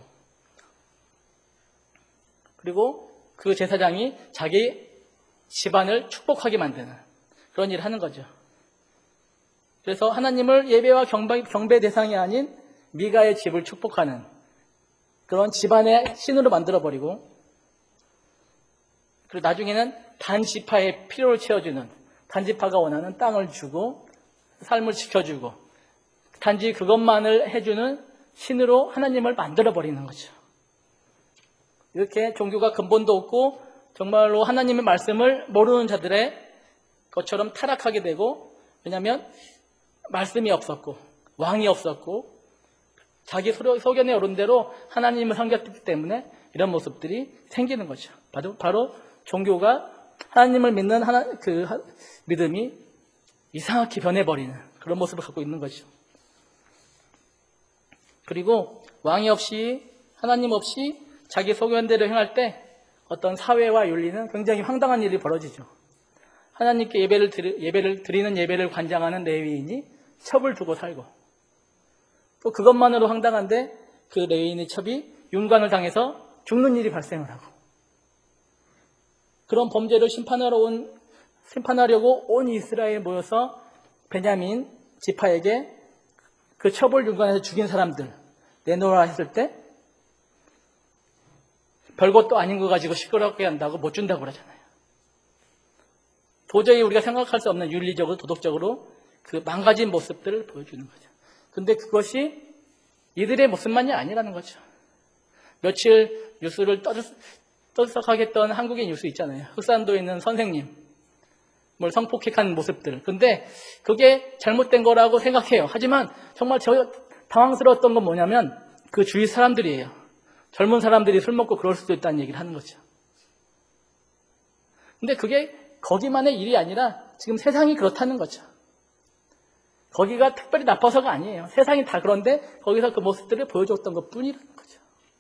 그리고 그 제사장이 자기 집안을 축복하게 만드는 그런 일을 하는 거죠. 그래서 하나님을 예배와 경배, 경배 대상이 아닌 미가의 집을 축복하는 그런 집안의 신으로 만들어버리고 그리고 나중에는 단지파의 필요를 채워주는 단지파가 원하는 땅을 주고 삶을 지켜주고 단지 그것만을 해주는 신으로 하나님을 만들어버리는 거죠. 이렇게 종교가 근본도 없고 정말로 하나님의 말씀을 모르는 자들의 것처럼 타락하게 되고 왜냐하면 말씀이 없었고 왕이 없었고 자기 소견에 오른 대로 하나님을 섬겼기 때문에 이런 모습들이 생기는 거죠. 바로, 바로 종교가 하나님을 믿는 하나, 그 믿음이 이상하게 변해버리는 그런 모습을 갖고 있는 거죠. 그리고 왕이 없이 하나님 없이 자기 소견대로 행할 때 어떤 사회와 윤리는 굉장히 황당한 일이 벌어지죠. 하나님께 예배를, 드리, 예배를 드리는 예배를 관장하는 레위인이 첩을 두고 살고, 또 그것만으로 황당한데 그 레위인의 첩이 윤관을 당해서 죽는 일이 발생을 하고, 그런 범죄를 심판하러 온, 심판하려고 온 이스라엘에 모여서 베냐민 지파에게 그 첩을 윤관해서 죽인 사람들 내놓으라 했을 때 별것도 아닌 거 가지고 시끄럽게 한다고 못 준다고 그러잖아요. 도저히 우리가 생각할 수 없는 윤리적으로 도덕적으로 그 망가진 모습들을 보여주는 거죠. 근데 그것이 이들의 모습만이 아니라는 거죠. 며칠 뉴스를 떠들썩하게 했던 한국의 뉴스 있잖아요. 흑산도에 있는 선생님 뭘 성폭행한 모습들. 근데 그게 잘못된 거라고 생각해요. 하지만 정말 저 당황스러웠던 건 뭐냐면 그 주위 사람들이에요. 젊은 사람들이 술 먹고 그럴 수도 있다는 얘기를 하는 거죠. 근데 그게 거기만의 일이 아니라 지금 세상이 그렇다는 거죠. 거기가 특별히 나빠서가 아니에요. 세상이 다 그런데 거기서 그 모습들을 보여줬던 것 뿐이라는 거죠.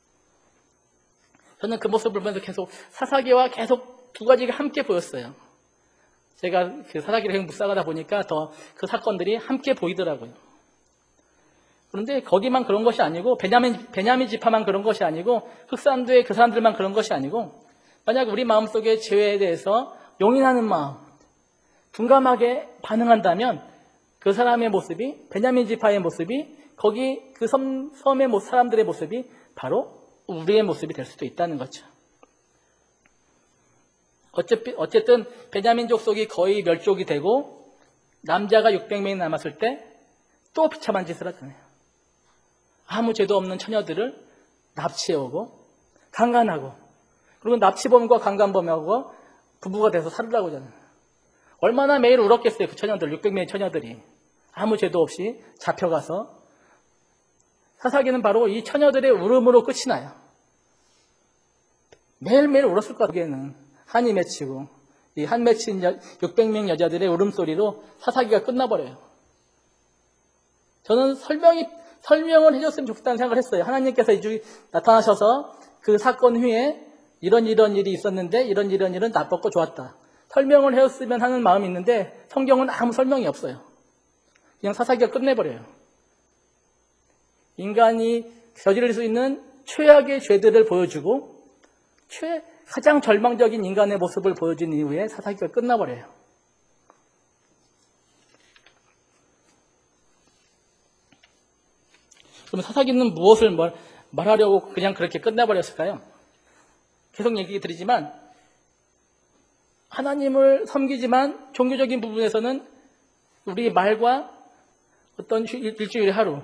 저는 그 모습을 보면서 계속 사사기와 계속 두 가지가 함께 보였어요. 제가 그 사사기를 계속 묵상하다 보니까 더 그 사건들이 함께 보이더라고요. 그런데 거기만 그런 것이 아니고 베냐민, 베냐민 지파만 그런 것이 아니고 흑산도의 그 사람들만 그런 것이 아니고 만약 우리 마음속에 죄에 대해서 용인하는 마음, 둔감하게 반응한다면 그 사람의 모습이, 베냐민 지파의 모습이 거기 그 섬, 섬의 사람들의 모습이 바로 우리의 모습이 될 수도 있다는 거죠. 어쨌든 베냐민 족속이 거의 멸족이 되고 남자가 육백 명이 남았을 때 또 비참한 짓을 하잖아요. 아무 죄도 없는 처녀들을 납치해오고 강간하고, 그리고 납치범과 강간범하고 부부가 돼서 살으라고 하잖아요. 얼마나 매일 울었겠어요. 그 처녀들, 육백 명의 처녀들이 아무 죄도 없이 잡혀가서. 사사기는 바로 이 처녀들의 울음으로 끝이 나요. 매일매일 울었을 것 같기에는 한이 맺히고 이 한 맺힌 육백 명 여자들의 울음소리로 사사기가 끝나버려요. 저는 설명이, 설명을 해줬으면 좋겠다는 생각을 했어요. 하나님께서 이주 나타나셔서 그 사건 후에 이런 이런 일이 있었는데 이런 이런 일은 나빴고 좋았다. 설명을 해줬으면 하는 마음이 있는데 성경은 아무 설명이 없어요. 그냥 사사기가 끝내버려요. 인간이 저지를 수 있는 최악의 죄들을 보여주고 최, 가장 절망적인 인간의 모습을 보여준 이후에 사사기가 끝나버려요. 그럼 사사기는 무엇을 말, 말하려고 그냥 그렇게 끝내버렸을까요? 계속 얘기 드리지만 하나님을 섬기지만 종교적인 부분에서는 우리 말과 어떤 일주일에 하루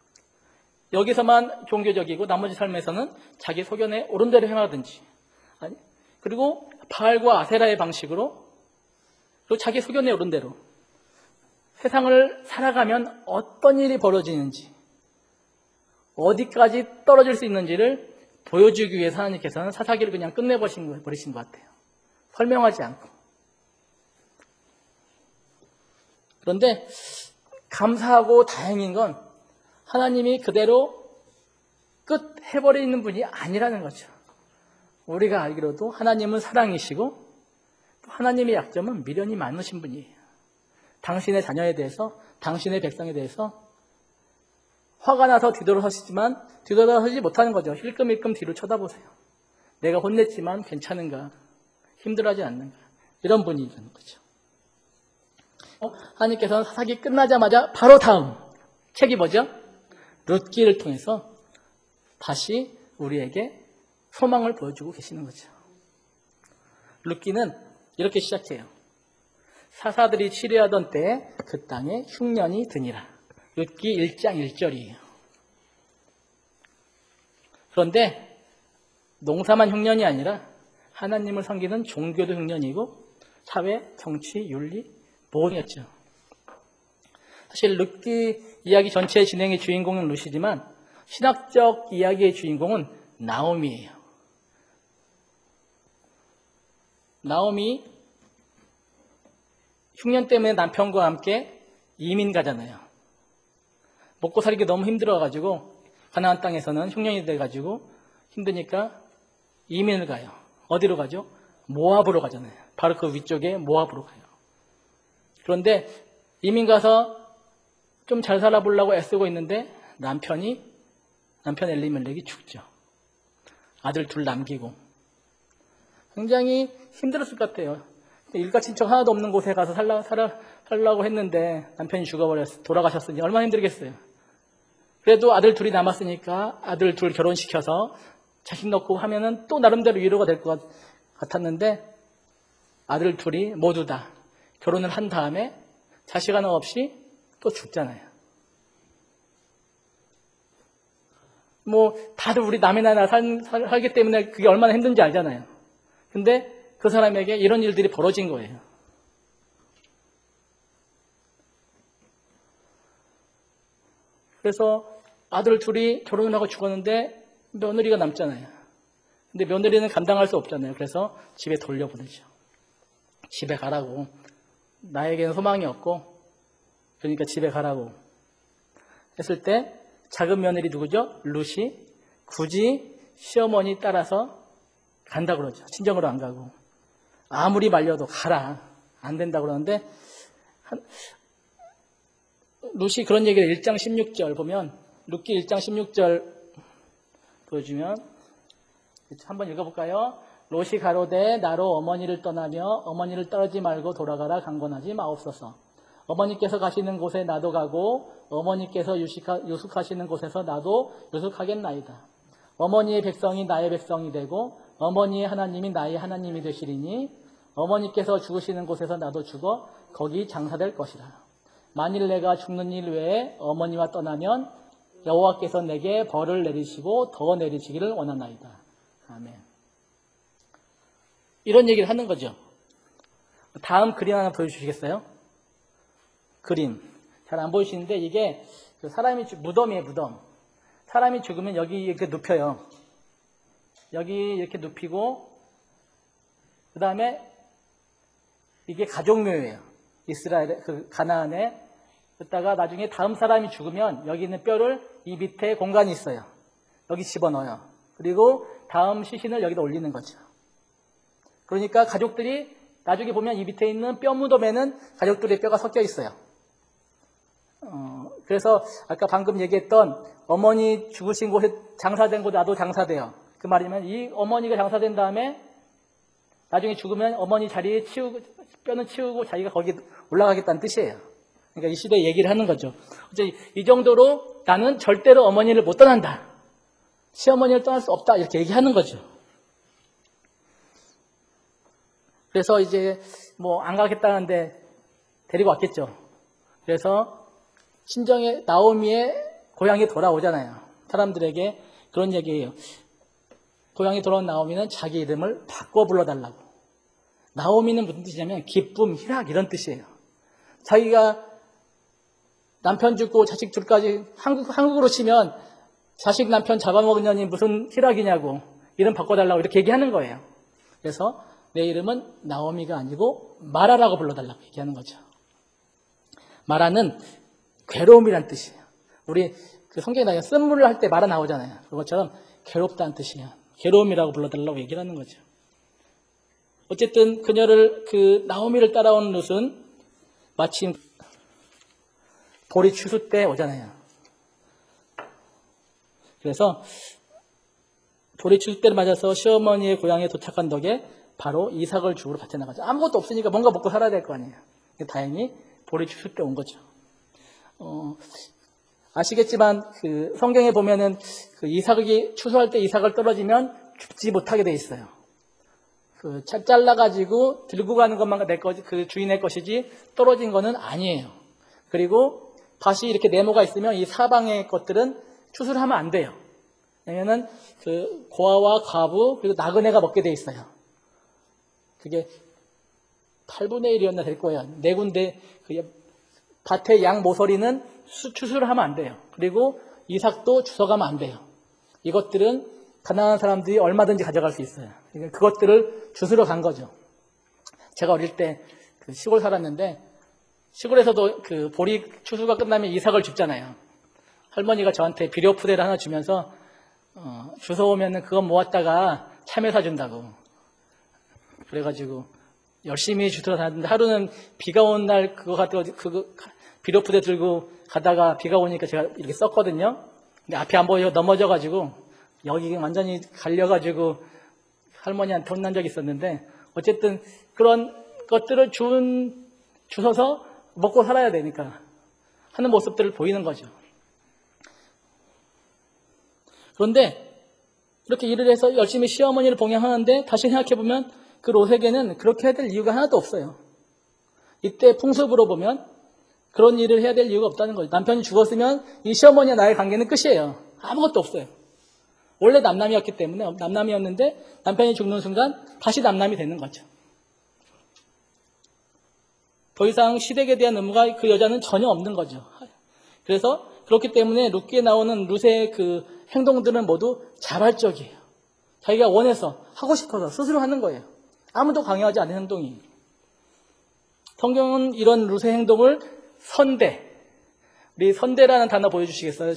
여기서만 종교적이고 나머지 삶에서는 자기 소견에 옳은 대로 행하든지, 아니, 그리고 바알과 아세라의 방식으로, 그리고 자기 소견에 옳은 대로 세상을 살아가면 어떤 일이 벌어지는지, 어디까지 떨어질 수 있는지를 보여주기 위해서 하나님께서는 사사기를 그냥 끝내버리신 버리신 것 같아요. 설명하지 않고. 그런데 감사하고 다행인 건 하나님이 그대로 끝 해버리는 분이 아니라는 거죠. 우리가 알기로도 하나님은 사랑이시고 또 하나님의 약점은 미련이 많으신 분이에요. 당신의 자녀에 대해서, 당신의 백성에 대해서 화가 나서 뒤돌아서시지만 뒤돌아서지 못하는 거죠. 힐끔힐끔 뒤로 쳐다보세요. 내가 혼냈지만 괜찮은가? 힘들어하지 않는가? 이런 분이라는 거죠. 하나님께서는 사사기 끝나자마자 바로 다음 책이 뭐죠? 룻기를 통해서 다시 우리에게 소망을 보여주고 계시는 거죠. 룻기는 이렇게 시작해요. 사사들이 치료하던 때에 그 땅에 흉년이 드니라. 룻기 일 장 일 절이에요. 그런데 농사만 흉년이 아니라 하나님을 섬기는 종교도 흉년이고 사회, 정치, 윤리, 모험이었죠. 사실 룻기 이야기 전체의 진행의 주인공은 룻이지만 신학적 이야기의 주인공은 나오미예요. 나오미 흉년 때문에 남편과 함께 이민 가잖아요. 먹고 살기 너무 힘들어가지고 가나안 땅에서는 흉년이 돼가지고 힘드니까 이민을 가요. 어디로 가죠? 모압으로 가잖아요. 바로 그 위쪽에 모압으로 가요. 그런데 이민 가서 좀 잘 살아보려고 애쓰고 있는데 남편이, 남편 엘리멜렉이 죽죠. 아들 둘 남기고. 굉장히 힘들었을 것 같아요. 일가 친척 하나도 없는 곳에 가서 살라, 살아, 살라고 했는데 남편이 죽어버렸어. 돌아가셨으니 얼마나 힘들겠어요. 그래도 아들 둘이 남았으니까 아들 둘 결혼시켜서 자식 넣고 하면은 또 나름대로 위로가 될 것 같았는데 아들 둘이 모두 다 결혼을 한 다음에 자식 하나 없이 또 죽잖아요. 뭐 다들 우리 남의 나라 살, 살, 살기 때문에 그게 얼마나 힘든지 알잖아요. 근데 그 사람에게 이런 일들이 벌어진 거예요. 그래서 아들 둘이 결혼을 하고 죽었는데 며느리가 남잖아요. 근데 며느리는 감당할 수 없잖아요. 그래서 집에 돌려보내죠. 집에 가라고. 나에게는 소망이 없고 그러니까 집에 가라고 했을 때 작은 며느리 누구죠? 룻이 굳이 시어머니 따라서 간다 그러죠. 친정으로 안 가고. 아무리 말려도 가라. 안 된다 그러는데 한, 룻이 그런 얘기를 일 장 십육 절 보면 룻기 일 장 십육 절 보여주면 한번 읽어볼까요? 롯이 가로되 나로 어머니를 떠나며 어머니를 따르지 말고 돌아가라 강권하지 마옵소서. 어머니께서 가시는 곳에 나도 가고 어머니께서 유식하, 유숙하시는 곳에서 나도 유숙하겠나이다. 어머니의 백성이 나의 백성이 되고 어머니의 하나님이 나의 하나님이 되시리니 어머니께서 죽으시는 곳에서 나도 죽어 거기 장사될 것이라. 만일 내가 죽는 일 외에 어머니와 떠나면 여호와께서 내게 벌을 내리시고 더 내리시기를 원하나이다. 아멘. 이런 얘기를 하는 거죠. 다음 그림 하나 보여주시겠어요? 그림. 잘 안 보이시는데 이게 사람이 무덤이에요, 무덤. 사람이 죽으면 여기 이렇게 눕혀요. 여기 이렇게 눕히고 그 다음에 이게 가족묘예요. 이스라엘, 그 가나안에. 그러다가 나중에 다음 사람이 죽으면 여기 있는 뼈를 이 밑에 공간이 있어요. 여기 집어넣어요. 그리고 다음 시신을 여기다 올리는 거죠. 그러니까 가족들이 나중에 보면 이 밑에 있는 뼈 무덤에는 가족들의 뼈가 섞여 있어요. 어, 그래서 아까 방금 얘기했던 어머니 죽으신 곳에 장사된 곳 나도 장사돼요. 그 말이면 이 어머니가 장사된 다음에 나중에 죽으면 어머니 자리에 치우고 뼈는 치우고 자기가 거기 올라가겠다는 뜻이에요. 그러니까 이 시대에 얘기를 하는 거죠. 이 정도로 나는 절대로 어머니를 못 떠난다. 시어머니를 떠날 수 없다. 이렇게 얘기하는 거죠. 그래서 이제 뭐 안 가겠다는데 데리고 왔겠죠. 그래서 친정의 나오미의 고향에 돌아오잖아요. 사람들에게 그런 얘기예요. 고향에 돌아온 나오미는 자기 이름을 바꿔 불러달라고. 나오미는 무슨 뜻이냐면 기쁨, 희락 이런 뜻이에요. 자기가 남편 죽고 자식 둘까지 한국, 한국으로 치면 자식 남편 잡아먹은 년이 무슨 희락이냐고 이름 바꿔달라고 이렇게 얘기하는 거예요. 그래서 내 이름은 나오미가 아니고 마라라고 불러달라고 얘기하는 거죠. 마라는 괴로움이란 뜻이에요. 우리 그 성경에 나오는 쓴물을 할 때 마라 나오잖아요. 그것처럼 괴롭다는 뜻이에요. 괴로움이라고 불러달라고 얘기를 하는 거죠. 어쨌든 그녀를 그 나오미를 따라온 룻은 마침 보리 추수 때 오잖아요. 그래서 보리 추수 때를 맞아서 시어머니의 고향에 도착한 덕에 바로 이삭을 죽으러 밭에 나가죠. 아무것도 없으니까 뭔가 먹고 살아야 될 거 아니에요. 다행히 보리 추수 때 온 거죠. 어, 아시겠지만 그 성경에 보면은 그 이삭이 추수할 때 이삭을 떨어지면 죽지 못하게 돼 있어요. 그 잘라가지고 들고 가는 것만 내 거지 그 주인의 것이지 떨어진 거는 아니에요. 그리고 밭이 이렇게 네모가 있으면 이 사방의 것들은 추수를 하면 안 돼요. 왜냐면은 그 고아와 과부 그리고 나그네가 먹게 돼 있어요. 그게 팔분의 일이었나 될 거예요. 네 군데 그 밭의 양 모서리는 추수를 하면 안 돼요. 그리고 이삭도 주워가면 안 돼요. 이것들은 가난한 사람들이 얼마든지 가져갈 수 있어요. 그러니까 그것들을 주스러 간 거죠. 제가 어릴 때 그 시골 살았는데 시골에서도 그 보리 추수가 끝나면 이삭을 줍잖아요. 할머니가 저한테 비료 푸대를 하나 주면서 어, 주워 오면은 그거 모았다가 참외 사준다고. 그래가지고 열심히 주트러 다녔는데 하루는 비가 온 날 그거 갖고 그거 비료푸대 들고 가다가 비가 오니까 제가 이렇게 썼거든요. 근데 앞이 안 보여 넘어져가지고 여기 완전히 갈려가지고 할머니한테 혼난 적이 있었는데 어쨌든 그런 것들을 준, 주셔서 먹고 살아야 되니까 하는 모습들을 보이는 거죠. 그런데 이렇게 일을 해서 열심히 시어머니를 봉양하는데 다시 생각해보면 그 롯에게는 그렇게 해야 될 이유가 하나도 없어요. 이때 풍습으로 보면 그런 일을 해야 될 이유가 없다는 거죠. 남편이 죽었으면 이 시어머니와 나의 관계는 끝이에요. 아무것도 없어요. 원래 남남이었기 때문에 남남이었는데 남편이 죽는 순간 다시 남남이 되는 거죠. 더 이상 시댁에 대한 의무가 그 여자는 전혀 없는 거죠. 그래서 그렇기 때문에 룻기에 나오는 룻의 그 행동들은 모두 자발적이에요. 자기가 원해서 하고 싶어서 스스로 하는 거예요. 아무도 강요하지 않는 행동이. 성경은 이런 룻의 행동을 선대, 우리 선대라는 단어 보여주시겠어요?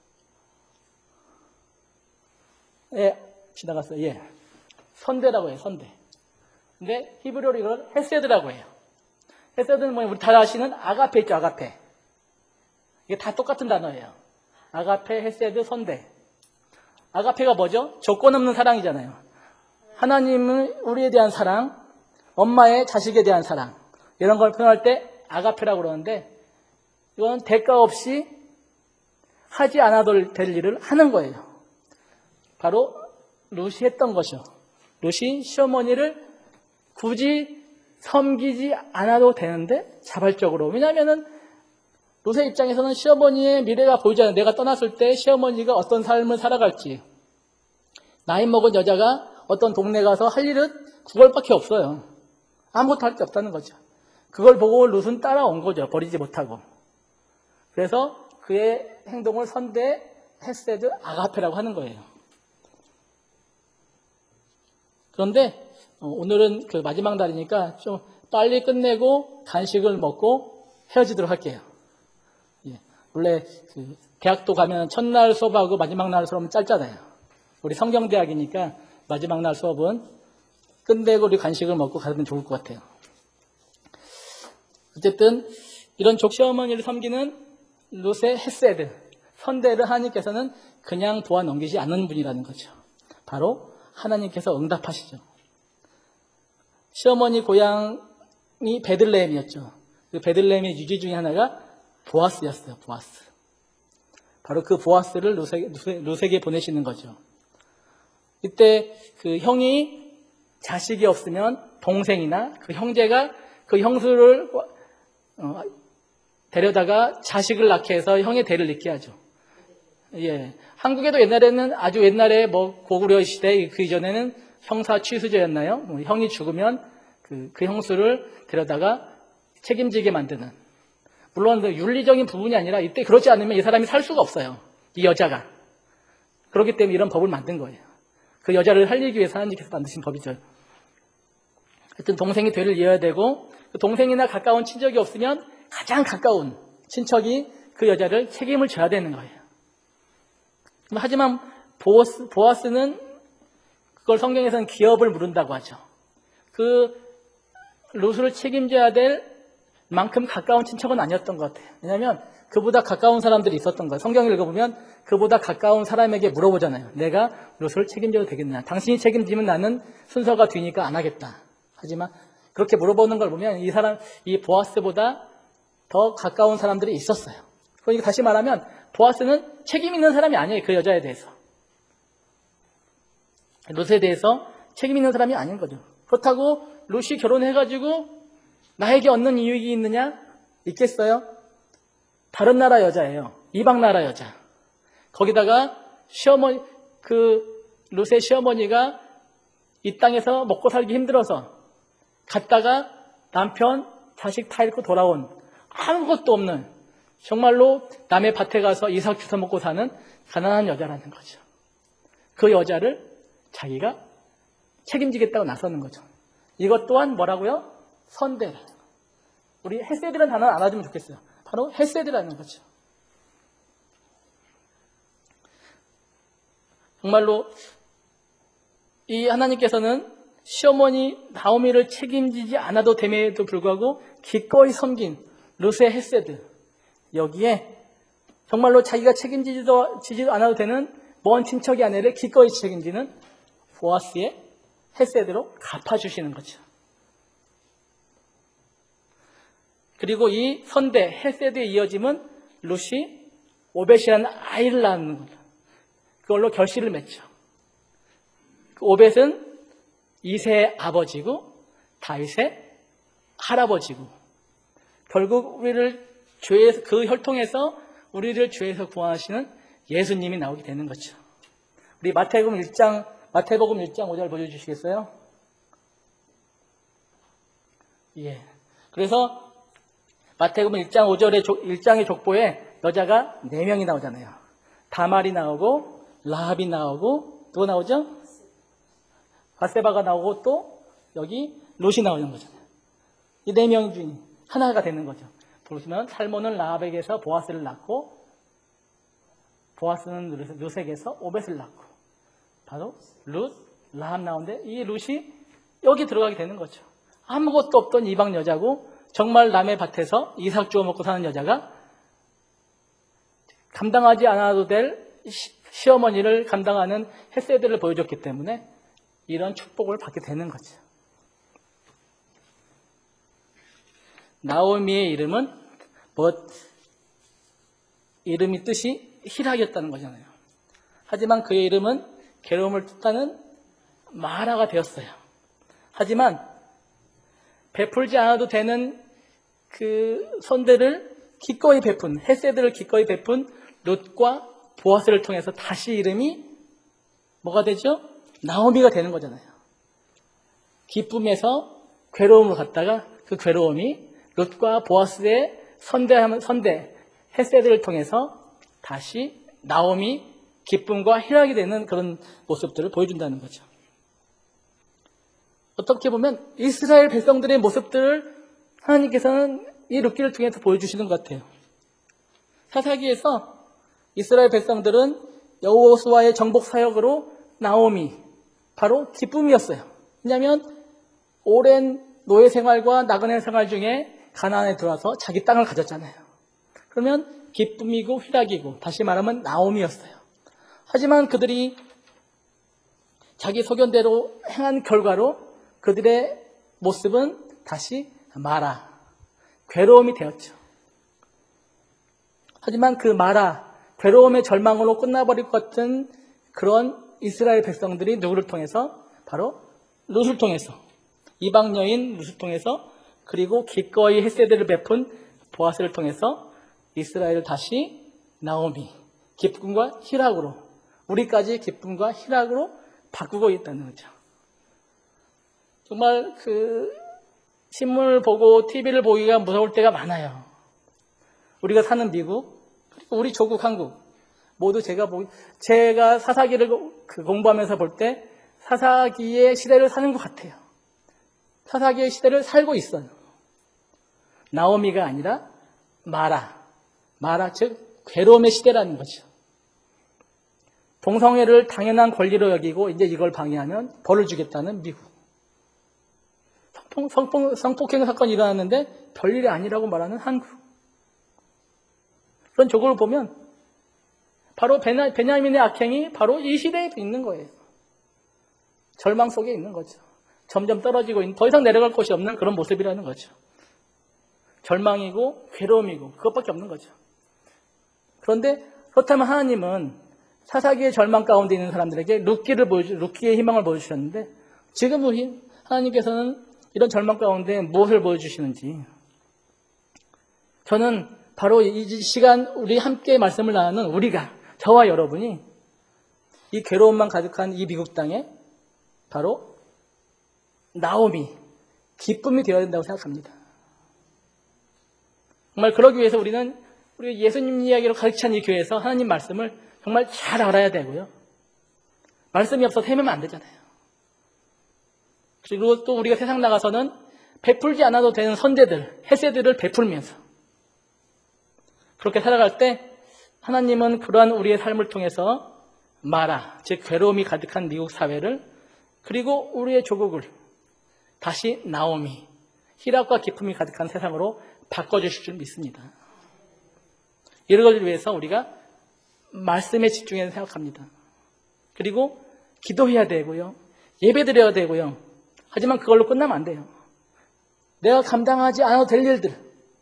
예, 지나갔어요. 예, 선대라고 해요. 선대. 근데 히브리어로 이걸 헤세드라고 해요. 헤세드는 뭐예요? 우리 다 아시는 아가페 있죠. 아가페. 이게 다 똑같은 단어예요. 아가페, 헤세드, 선대. 아가페가 뭐죠? 조건 없는 사랑이잖아요. 하나님은 우리에 대한 사랑, 엄마의 자식에 대한 사랑, 이런 걸 표현할 때 아가페라고 그러는데 이건 대가 없이 하지 않아도 될 일을 하는 거예요. 바로 룻이 했던 것이요. 룻이 시어머니를 굳이 섬기지 않아도 되는데 자발적으로. 왜냐하면 룻의 입장에서는 시어머니의 미래가 보이잖아요. 내가 떠났을 때 시어머니가 어떤 삶을 살아갈지. 나이 먹은 여자가 어떤 동네 가서 할 일은 구걸밖에 없어요. 아무것도 할 게 없다는 거죠. 그걸 보고 룻은 따라온 거죠. 버리지 못하고. 그래서 그의 행동을 선대, 헤세드, 아가페라고 하는 거예요. 그런데 오늘은 그 마지막 날이니까 좀 빨리 끝내고 간식을 먹고 헤어지도록 할게요. 예. 원래 그 대학도 가면 첫날 수업하고 마지막 날 수업은 짧잖아요. 우리 성경대학이니까 마지막 날 수업은 끝내고 우리 간식을 먹고 가면 좋을 것 같아요. 어쨌든 이런 족시어머니를 섬기는 룻의 헤세드, 선대를 하나님께서는 그냥 도와 넘기지 않는 분이라는 거죠. 바로 하나님께서 응답하시죠. 시어머니 고향이 베들레헴이었죠. 그 베들레헴의 유지 중에 하나가 보아스였어요. 보아스. 바로 그 보아스를 룻에게, 룻에게 보내시는 거죠. 이때 그 형이 자식이 없으면 동생이나 그 형제가 그 형수를 어, 데려다가 자식을 낳게 해서 형의 대를 잇게 하죠. 예. 한국에도 옛날에는 아주 옛날에 뭐 고구려 시대 그 이전에는 형사 취수제였나요? 뭐 형이 죽으면 그, 그 형수를 데려다가 책임지게 만드는. 물론 그 윤리적인 부분이 아니라 이때 그렇지 않으면 이 사람이 살 수가 없어요. 이 여자가. 그렇기 때문에 이런 법을 만든 거예요. 그 여자를 살리기 위해서 하나님께서 만드신 법이죠. 하여튼 동생이 되를 이어야 되고 그 동생이나 가까운 친척이 없으면 가장 가까운 친척이 그 여자를 책임을 져야 되는 거예요. 하지만 보아스, 보아스는 그걸 성경에서는 기업을 물은다고 하죠. 그 룻을 책임져야 될 만큼 가까운 친척은 아니었던 것 같아요. 왜냐하면 그보다 가까운 사람들이 있었던 거예요. 성경을 읽어보면 그보다 가까운 사람에게 물어보잖아요. 내가 룻을 책임져도 되겠냐. 당신이 책임지면 나는 순서가 뒤니까 안 하겠다. 하지만 그렇게 물어보는 걸 보면 이 사람, 이 보아스보다 더 가까운 사람들이 있었어요. 그러니까 다시 말하면 보아스는 책임 있는 사람이 아니에요. 그 여자에 대해서. 룻에 대해서 책임 있는 사람이 아닌 거죠. 그렇다고 룻이 결혼해가지고 나에게 얻는 이익이 있느냐? 있겠어요? 다른 나라 여자예요. 이방 나라 여자. 거기다가 시어머니, 그 룻의 시어머니가 이 땅에서 먹고 살기 힘들어서 갔다가 남편, 자식 다 잃고 돌아온 아무것도 없는 정말로 남의 밭에 가서 이삭 주워 먹고 사는 가난한 여자라는 거죠. 그 여자를 자기가 책임지겠다고 나서는 거죠. 이것 또한 뭐라고요? 선대라. 우리 헤세드라는 단어를 알아주면 좋겠어요. 바로 헤세드라는 거죠. 정말로 이 하나님께서는 시어머니 나오미를 책임지지 않아도 됨에도 불구하고 기꺼이 섬긴 룻의 헤세드, 여기에 정말로 자기가 책임지지도 지지도 않아도 되는 먼 친척이 아내를 기꺼이 책임지는 보아스의 헤세드로 갚아주시는 거죠. 그리고 이 선대 헤세드의 이어짐은 룻이 오벳이라는 아이를 낳는 거죠. 그걸로 결실을 맺죠. 그 오벳은 이세의 아버지고 다윗의 할아버지고, 결국 우리를 죄에서, 그 혈통에서 우리를 죄에서 구원하시는 예수님이 나오게 되는 거죠. 우리 마태복음 일 장 마태복음 일 장 오 절 보여주시겠어요? 예. 그래서 마태복음 일 장 오 절의 일 장의 족보에 여자가 네 명이 나오잖아요. 다말이 나오고 라합이 나오고 또 나오죠? 바세바가 나오고 또 여기 롯이 나오는 거잖아요. 이 네 명 중에 하나가 되는 거죠. 보시면 살몬은 라합에게서 보아스를 낳고, 보아스는 룻에게서 오벳을 낳고, 바로 룻, 라합 나오는데 이 룻이 여기 들어가게 되는 거죠. 아무것도 없던 이방 여자고 정말 남의 밭에서 이삭 주워 먹고 사는 여자가 감당하지 않아도 될 시어머니를 감당하는 헤세드를 보여줬기 때문에 이런 축복을 받게 되는 거죠. 나오미의 이름은 뭐 이름이 뜻이 희락이었다는 거잖아요. 하지만 그의 이름은 괴로움을 뜻하는 마라가 되었어요. 하지만 베풀지 않아도 되는 그 선대를 기꺼이 베푼, 헤세드를 기꺼이 베푼 롯과 보아스를 통해서 다시 이름이 뭐가 되죠? 나오미가 되는 거잖아요. 기쁨에서 괴로움으로 갔다가 그 괴로움이 롯과 보아스의 선대, 선대, 헤세드를 통해서 다시 나오미, 기쁨과 희락이 되는 그런 모습들을 보여준다는 거죠. 어떻게 보면 이스라엘 백성들의 모습들을 하나님께서는 이 룻기를 통해서 보여주시는 것 같아요. 사사기에서 이스라엘 백성들은 여호수아의 정복 사역으로 나오미, 바로 기쁨이었어요. 왜냐하면 오랜 노예 생활과 나그네 생활 중에 가나안에 들어와서 자기 땅을 가졌잖아요. 그러면 기쁨이고 희락이고, 다시 말하면 나오미였어요. 하지만 그들이 자기 소견대로 행한 결과로 그들의 모습은 다시 마라, 괴로움이 되었죠. 하지만 그 마라, 괴로움의 절망으로 끝나버릴 것 같은 그런 이스라엘 백성들이 누구를 통해서? 바로 룻을 통해서, 이방 여인 룻을 통해서, 그리고 기꺼이 헤세드를 베푼 보아스를 통해서 이스라엘을 다시 나오미, 기쁨과 희락으로, 우리까지 기쁨과 희락으로 바꾸고 있다는 거죠. 정말 그 신문을 보고 티비를 보기가 무서울 때가 많아요. 우리가 사는 미국, 그리고 우리 조국 한국 모두 제가 보기, 제가 사사기를 그 공부하면서 볼 때 사사기의 시대를 사는 것 같아요. 사사기의 시대를 살고 있어요. 나오미가 아니라 마라, 마라 즉 괴로움의 시대라는 거죠. 동성애를 당연한 권리로 여기고 이제 이걸 방해하면 벌을 주겠다는 미국. 성폭, 성폭, 성폭행 사건이 일어났는데 별일이 아니라고 말하는 한국. 그런 조국을 보면 바로 베냐, 베냐민의 악행이 바로 이 시대에 있는 거예요. 절망 속에 있는 거죠. 점점 떨어지고 있는, 더 이상 내려갈 곳이 없는 그런 모습이라는 거죠. 절망이고 괴로움이고 그것밖에 없는 거죠. 그런데 그렇다면 하나님은 사사기의 절망 가운데 있는 사람들에게 룻기를 보여주, 룻기의 희망을 보여주셨는데 지금 우리 하나님께서는 이런 절망 가운데 무엇을 보여주시는지, 저는 바로 이 시간 우리 함께 말씀을 나누는 우리가, 저와 여러분이 이 괴로움만 가득한 이 미국 땅에 바로 나오미, 기쁨이 되어야 된다고 생각합니다. 정말 그러기 위해서 우리는 우리 예수님 이야기로 가르치는 이 교회에서 하나님 말씀을 정말 잘 알아야 되고요. 말씀이 없어서 헤매면 안 되잖아요. 그리고 또 우리가 세상 나가서는 베풀지 않아도 되는 선대들, 헤세드를 베풀면서 그렇게 살아갈 때 하나님은 그러한 우리의 삶을 통해서 마라, 즉 괴로움이 가득한 미국 사회를, 그리고 우리의 조국을, 다시 나오미, 희락과 기쁨이 가득한 세상으로 바꿔주실 줄 믿습니다. 이런 걸 위해서 우리가 말씀에 집중해서 생각합니다. 그리고 기도해야 되고요. 예배드려야 되고요. 하지만 그걸로 끝나면 안 돼요. 내가 감당하지 않아도 될 일들,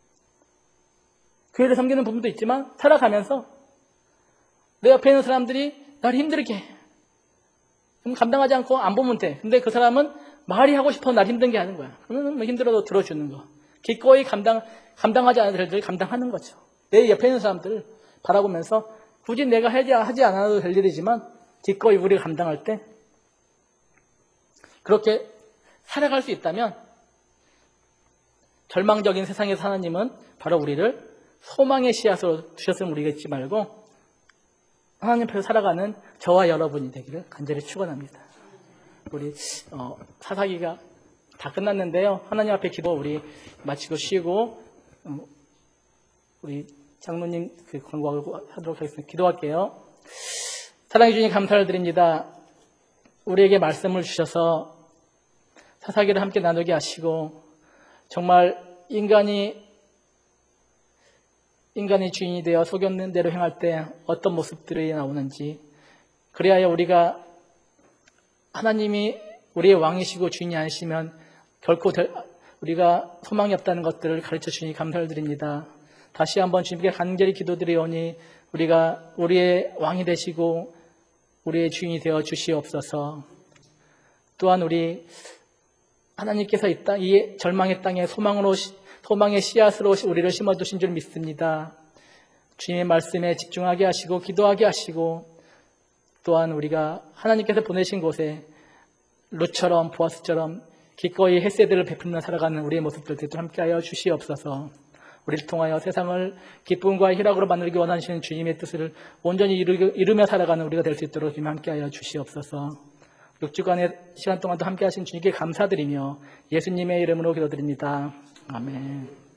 교회를 섬기는 부분도 있지만 살아가면서 내 옆에 있는 사람들이 나를 힘들게 해. 그럼 감당하지 않고 안 보면 돼. 근데 그 사람은 말이 하고 싶어 날 힘든 게 하는 거야. 그러면 뭐 힘들어도 들어주는 거. 기꺼이 감당, 감당하지 않아도 될 일을 감당하는 거죠. 내 옆에 있는 사람들을 바라보면서 굳이 내가 하지, 하지 않아도 될 일이지만 기꺼이 우리가 감당할 때 그렇게 살아갈 수 있다면 절망적인 세상에서 하나님은 바로 우리를 소망의 씨앗으로 두셨음을 우리가 잊지 말고 하나님 앞에서 살아가는 저와 여러분이 되기를 간절히 축원합니다. 우리 어, 사사기가 다 끝났는데요. 하나님 앞에 기도 우리 마치고 쉬고 음, 우리 장로님 그 권고하고 하도록 하겠습니다. 기도할게요. 사랑해 주님 감사를 드립니다. 우리에게 말씀을 주셔서 사사기를 함께 나누게 하시고 정말 인간이 인간의 주인이 되어 속였는 대로 행할 때 어떤 모습들이 나오는지, 그래야 우리가 하나님이 우리의 왕이시고 주인이 아니시면 결코 우리가 소망이 없다는 것들을 가르쳐 주시니 감사를 드립니다. 다시 한번 주님께 간절히 기도드리오니 우리가 우리의 왕이 되시고 우리의 주인이 되어 주시옵소서. 또한 우리 하나님께서 이 땅, 이 절망의 땅에 소망으로 소망의 씨앗으로 우리를 심어두신 줄 믿습니다. 주님의 말씀에 집중하게 하시고 기도하게 하시고 또한 우리가 하나님께서 보내신 곳에 룻처럼 보아스처럼 기꺼이 헤세드를 베풀며 살아가는 우리의 모습들도 함께하여 주시옵소서. 우리를 통하여 세상을 기쁨과 희락으로 만들기 원하시는 주님의 뜻을 온전히 이루며 살아가는 우리가 될 수 있도록 주님 함께하여 주시옵소서. 육 주간의 시간 동안도 함께하신 주님께 감사드리며 예수님의 이름으로 기도드립니다. 아멘.